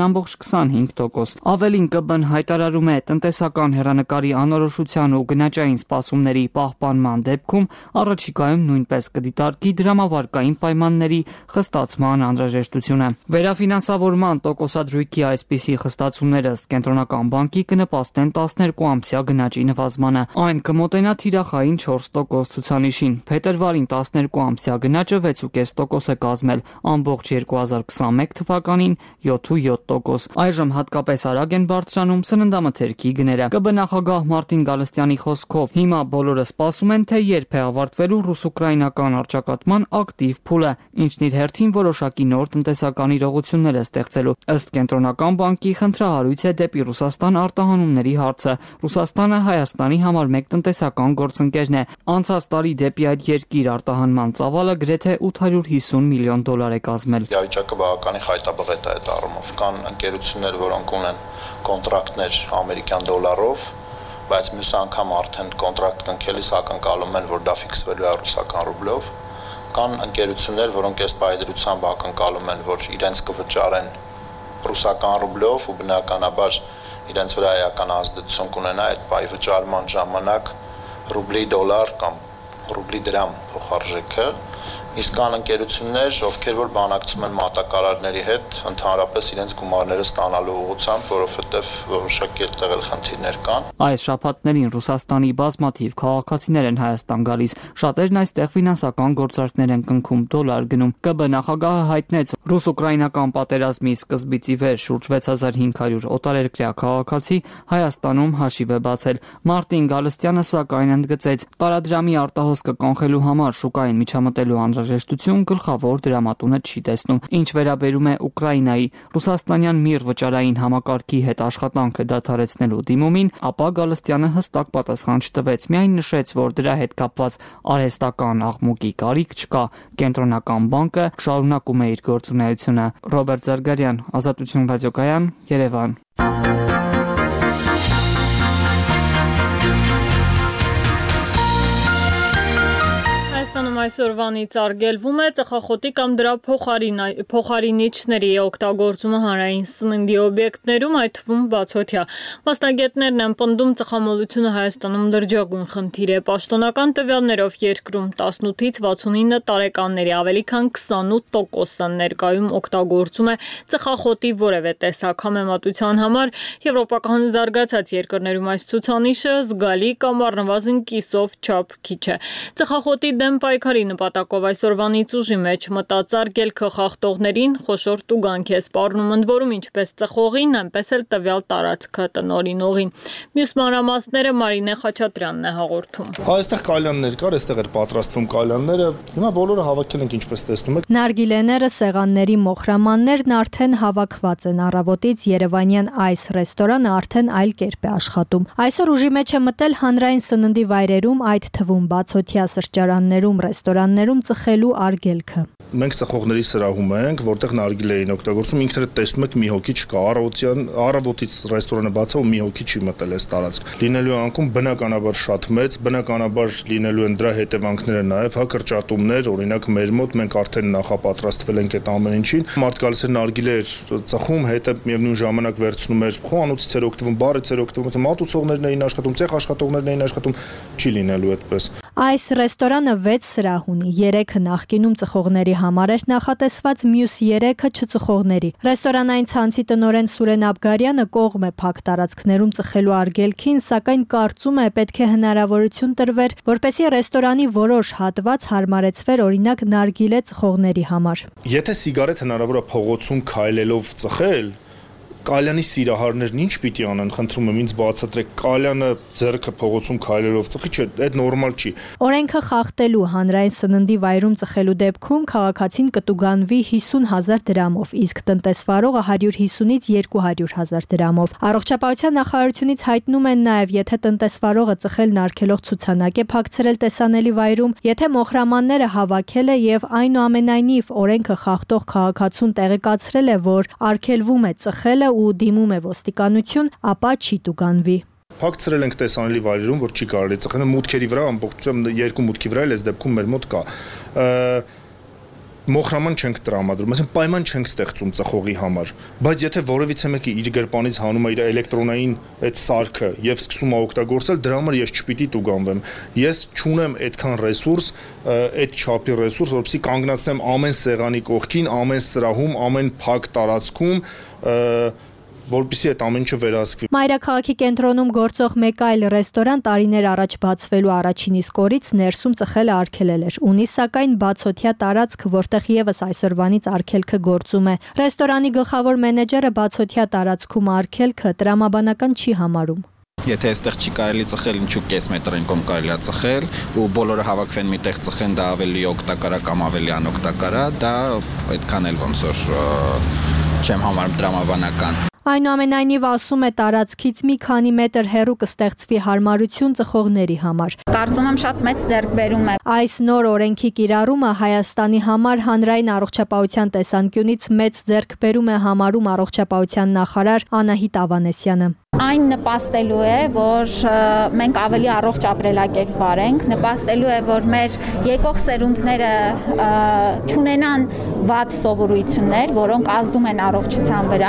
9.25%։ Ավելին ԿԲ-ն հայտարարում է տնտեսական հեռանկարի անորոշության ու գնաճային սպասումների պահպանման դեպքում առաջիկայում նույնպես կդիտարկի դրամավարկային պայմանների խստացման անհրաժեշտությունը։ Վերաֆինանսավորման տոկոսադրույքի այսպիսի խստացումները ըստ Կենտրոնական բանկի կնպաստեն 12-ամսյա գնաճի նվազմանը։ Այն կմոտենա թիրախային 4% ցուցանիշին։ Փետրվարին 12-ամսյա գնաճը 6.5% է կազմել, ամբողջ 2021 թվականին 7.7%։ Այժմ հատկապես արագ են բարձրանում սննդամթերքի գները։ ԿԲ նախագահ Մարտին Գալստյանի խոսքով հիմա բոլորը սպասում են, թե երբ է ավարտվելու ռուս-ուկրաինական առճակատման ակտիվ փուլը, ինչն իր հերթին որոշակի նոր տնտեսական իրողություններ է ստեղծելու։ Ըստ Կենտրոնական բանկի խնդրահարույց է դեպի Ռուսաստան արտահանումների հարցը։ Ռուսաստանը Հայաստանի համար մեկ տնտեսական գործընկերն է։ Անցած տարի դեպի այդ երկիր արտահանման ծավալը գրեթե $850 միլիոն է կազմել։ Իրավիճակը բավականին խայտաբղետ է այդ առումով։ Կան ընկերություններ, որոնք ունեն կոնտրակտներ ամերիկյան դոլարով, բայց մյուս անգամ արդեն կոնտրակտ կնքելիս ակնկալում են, որ դա ֆիքսվելու է ռուսական ռուբլով։ Կան ընկերություններ, որոնք այս պայդրությամբ ակնկալում են, որ իրենց կվճարեն ռուսական ռուբլով ու բնականաբար իրենց վրա էական ազդեցություն կունենա այդ պայ վճարման ժամանակ ռուբլի դոլար կամ ռուբլի դրամ փոխարժեքը, Իսկ կան ընկերություններ, ովքեր որ բանակցում են մատակարարների հետ, ընդհանրապես իրենց գումարները ստանալու ուղղությամբ, որովհետև որոշակի այդտեղ էլ խնդիրներ կան։ Այս շաբաթներին Ռուսաստանի բազմաթիվ քաղաքացիներ են Հայաստան գալիս։ Շատերն այստեղ ֆինանսական գործարքներ են կնքում, դոլար գնում։ ԿԲ նախագահը հայտնեց, ռուս-ուկրաինական պատերազմի սկզբից ի վեր շուրջ 6500 օտարերկրյա քաղաքացի Հայաստանում հաշիվ է բացել։ Մարտին Գալստյանը սակայն ընդգծեց, տարադրամի արտահոսքը կանխելու համար շուկային միջամտելու անհրաժեշտություն գլխավոր դրամատունը չի տեսնում։ Ինչ վերաբերում է Ուկրաինայի, ռուսաստանյան միռ վճարային համակարգի հետ աշխատանքը դադարեցնելու դիմումին, ապա Գալստյանը հստակ պատասխան չտվեց, միայն նշեց, որ դրա հետ կապված արհեստական աղմուկի կարիք չկա։ Կենտրոնական բանկը շարունակում է իր գործունեությունը։ Ռոբերտ Զարգարյան, Ազատություն ռադիոկայան, Երևան։ Այսօրվանից արգելվում է ծխախոտի կամ դրա փոխարինիչների օգտագործումը հանրային սննդի օբյեկտներում, այդ թվում բացօթյա։ Մասնագետներն են պնդում, ծխամոլությունը Հայաստանում լրջագույն խնդիր է։ Պաշտոնական տվյալներով երկրում 18-ից 69 տարեկանների ավելի քան 28%-ը ներկայում օգտագործում է ծխախոտի որևէ տեսակ համեմատության համար։ Եվրոպական զարգացած երկրներում այս ցուցանիշը զգալի կամ առնվազն կիսով չափ քիչ է։ Ծխախոտի դեմ պայքարի նպատակով այսօրվանից ուժի մեջ մտած արգելքը խախտողներին խոշոր տուգանք է սպառնում, ընդ որում ինչպես ծխողին, այնպես էլ տվյալ տարածքը տնօրինողին։ Մյուս մանրամասները Մարինե Խաչատրյանն է հաղորդում։ Այստեղ կալյաններ կար, այստեղ էր պատրաստվում կալյանները։ Հիմա բոլորը հավաքել ենք, ինչպես տեսնում եք։ Նարգիլեները, սեղանների մոխրամաններն արդեն հավաքված են։ Առավոտից Երևանյան այս ռեստորանը արդեն այլ կերպ է աշխատում։ Այսօր ուժի մեջ է մտել հանրային սննդի վայրերում, այդ թվում բացօթյա սրճարաններում, ռեստորաններում ծխելու արգելքը։ Մենք ծխողների սրահում ենք, որտեղ նարգիլե էին օգտագործում, ինքներդ տեսնում եք մի հոգի չկա, առավոտից ռեստորանը բաց է ու մի հոգի չի մտել այս տարածք։ Լինելու է անկում բնականաբար շատ մեծ, բնականաբար լինելու են դրա հետևանքները նաև, հա, կրճատումներ, օրինակ մեր մոտ մենք արդեն նախապատրաստվել ենք այդ ամեն ինչին։ Մարդ գալիս էր նարգիլե ծխում, հետը միևնույն ժամանակ վերցնում էր խոհանոցից էր օգտվում, բարից էր օգտվում, մատուցողներն էին աշխատում, ցեխ աշխատողներն էին աշխատում, չի լինելու այդպես։ Այս ռեստորանը 6 սրահ ունի, 3-ը նախկինում ծխողների համար էր նախատեսված, մյուս 3-ը չծխողների։ Ռեստորանային ցանցի տնօրեն Սուրեն Աբգարյանը կողմ է փակ տարածքներում ծխելու արգելքին, սակայն կարծում է պետք է հնարավորություն տրվեր, որպեսզի ռեստորանի որոշ հատված հարմարեցվեր օրինակ նարգիլե ծխողների համար։ Եթե սիգարետ հնարավոր է փողոցում քայլելով ծխել, կալյանի սիրահարներն ինչ պիտի անեն, խնդրում եմ ինձ բացատրեք, կալյանը ձեռքը փողոցում քայլելով ծխի, չէ, այդ նորմալ չի։ Օրենքը խախտելու հանրային սննդի վայրում ծխելու դեպքում քաղաքացին կտուգանվի 50,000 դրամով, իսկ տնտեսվարողը 150-ից 200,000 դրամով։ Առողջապահության նախարարությունից հայտնում են նաև, եթե տնտեսվարողը ծխելն արգելող ցուցանակ է փակցրել տեսանելի վայրում, եթե մոխրամանները հավաքել է եւ այնուամենայնիվ օրենքը խախտող քաղաքացուն տեղեկացրել է, որ արգելվում է ծխելը ու դիմում է ոստիկանություն, ապա չի տուգանվի։ Փակցրել ենք տեսանելի վայրերում, որ չի կարելի ծխել, մուտքերի վրա ամբողջությամբ 2 մուտքի վրա էլ այս դեպքում մեր մոտ կա։ Մոխրաման չենք տրամադրում, այսինքն պայման չենք ստեղծում ծխողի համար, բայց եթե որևիցե մեկը իր գրպանից հանում է իր էլեկտրոնային այդ սարքը եւ սկսում է օգտագործել, դրա համար ես չպիտի տուգանվեմ։ Ես չունեմ այդքան ռեսուրս, այդ չափի ռեսուրս, որովհետեւ կանգնացնեմ ամեն սեղանի կողքին, ամեն սրահում, ամեն փակ տարածքում, որպեսզի այդ ամեն ինչը վերահսկվի։ Մայրաքաղաքի կենտրոնում գործող մեկ այլ ռեստորան տարիներ առաջ բացվելու առաջին իսկ օրից ներսում ծխելը արգելել էր։ Ունի սակայն բացօթյա տարածք, որտեղ եւս այսօրվանից արգելքը գործում է։ Ռեստորանի գլխավոր մենեջերը բացօթյա տարածքում արգելքը տրամաբանական չի համարում։ Եթե այստեղ չի կարելի ծխել, ինչու կես մետրին կողմ կարելի է ծխել ու բոլորը հավաքվեն միտեղ ծխեն, դա ավելի օգտակար է կամ ավելի անօգտակար է, դա այդքան էլ ոնց որ չեմ համարում տրամաբանական։ Այնուամենայնիվ ասում է տարածքից մի քանի մետր հեռու կստեղծվի հարմարություն ծխողների համար։ Կարծում եմ շատ մեծ ձեռքբերում է։ Այս նոր օրենքի կիրառումը Հայաստանի համար հանրային առողջապահության տեսանկյունից մեծ ձեռքբերում է համարում առողջապահության նախարար Անահիտ Ավանեսյանը։ Այն նպաստելու է, որ մենք ավելի առողջ ապրելակերպ վարենք, նպաստելու է, որ մեր եկող սերունդները չունենան վատ սովորույթներ, որոնք ազդում են առողջության վրա։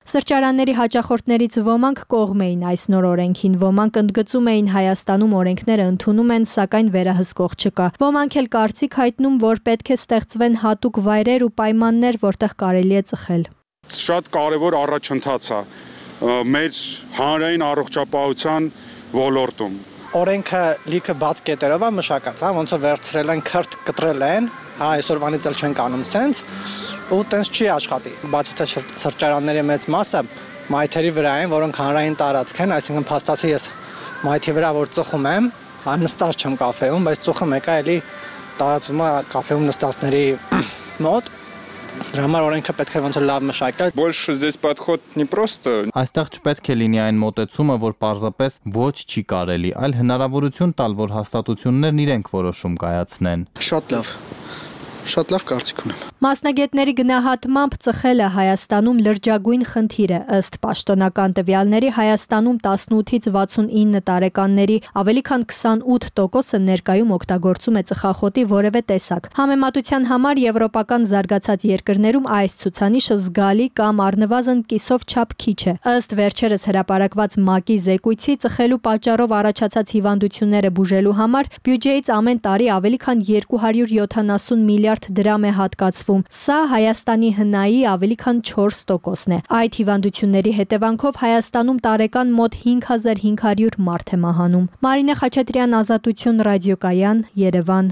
Սրճարանների հաճախորդներից ոմանք կողմ էին այս նոր օրենքին, ոմանք ընդգծում էին Հայաստանում օրենքները ընդունում են, սակայն վերահսկող չկա։ Ոմանք էլ կարծիք հայտնում, որ պետք է ստեղծվեն հատուկ վայրեր ու պայմաններ, որտեղ կարելի է ծխել։ Շատ կարևոր առաջընթաց է մեր հանրային առողջապահության ոլորտում։ Օրենքը լիքը բաց կետերով է մշակած, ոնց որ վերցրել են, քրտ կտրել են, այսօրվանից էլ չեն կանում սենց, ու տենց չի աշխատի։ Բացի թե սրճարանների մեծ մասը մայթերի վրա են, որոնք հանրային տարածք են, այսինքն փաստացի ես մայթի վրա որ ծխում եմ, նստած չեմ կաֆեում, բայց ծուխը մեկը էլի տարածվում է կաֆեում նստածների մոտ։ Դրա համար օրենքը պետք է ոնց որ լավ մշակել։ Больше здесь подход не просто. Այստեղ չպետք է լինի այն մոտեցումը, որ պարզապես ոչ չի կարելի, այլ հնարավորություն տալ, որ հաստատություններն իրենք որոշում կայացնեն։ Շատ լավ կարծիք ունեմ։ Մասնագետների գնահատմամբ ծխելը Հայաստանում լրջագույն խնդիր է, ըստ պաշտոնական տվյալների Հայաստանում 18-ից 69 տարեկանների ավելի քան 28%-ը ներկայում օգտագործում է ծխախոտի որևէ տեսակ։ Համեմատության համար եվրոպական զարգացած երկրներում այս ցուցանիշը զգալի կամ առնվազն կիսով չափ քիչ է։ Ըստ վերջերս հրապարակված ՄԱԿ-ի զեկույցի ծխելու պատճառով առաջացած հիվանդությունները բուժելու համար բյուջեից ամեն տարի ավելի քան 270 միլիարդ դրամ է հատկացվում։ Սա Հայաստանի հնայի ավելի քան 4%-ն է։ Այդ հիվանդությունների հետևանքով Հայաստանում տարեկան մոտ 5500 մարդ է մահանում։ Մարինե Խաչատրյան, Ազատություն, ռադիոկայան, Երևան։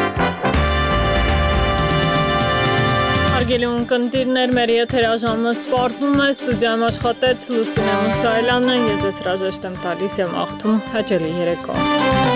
Հարգելի ունկնդիրներ, մեր եթերաժամը սպառվում է, ստուդիայում աշխատեց Լուսինե Մուսայելյանը, ես Ռաժեշտ եմ տալիս եմ աղթում հաճելի երեկո։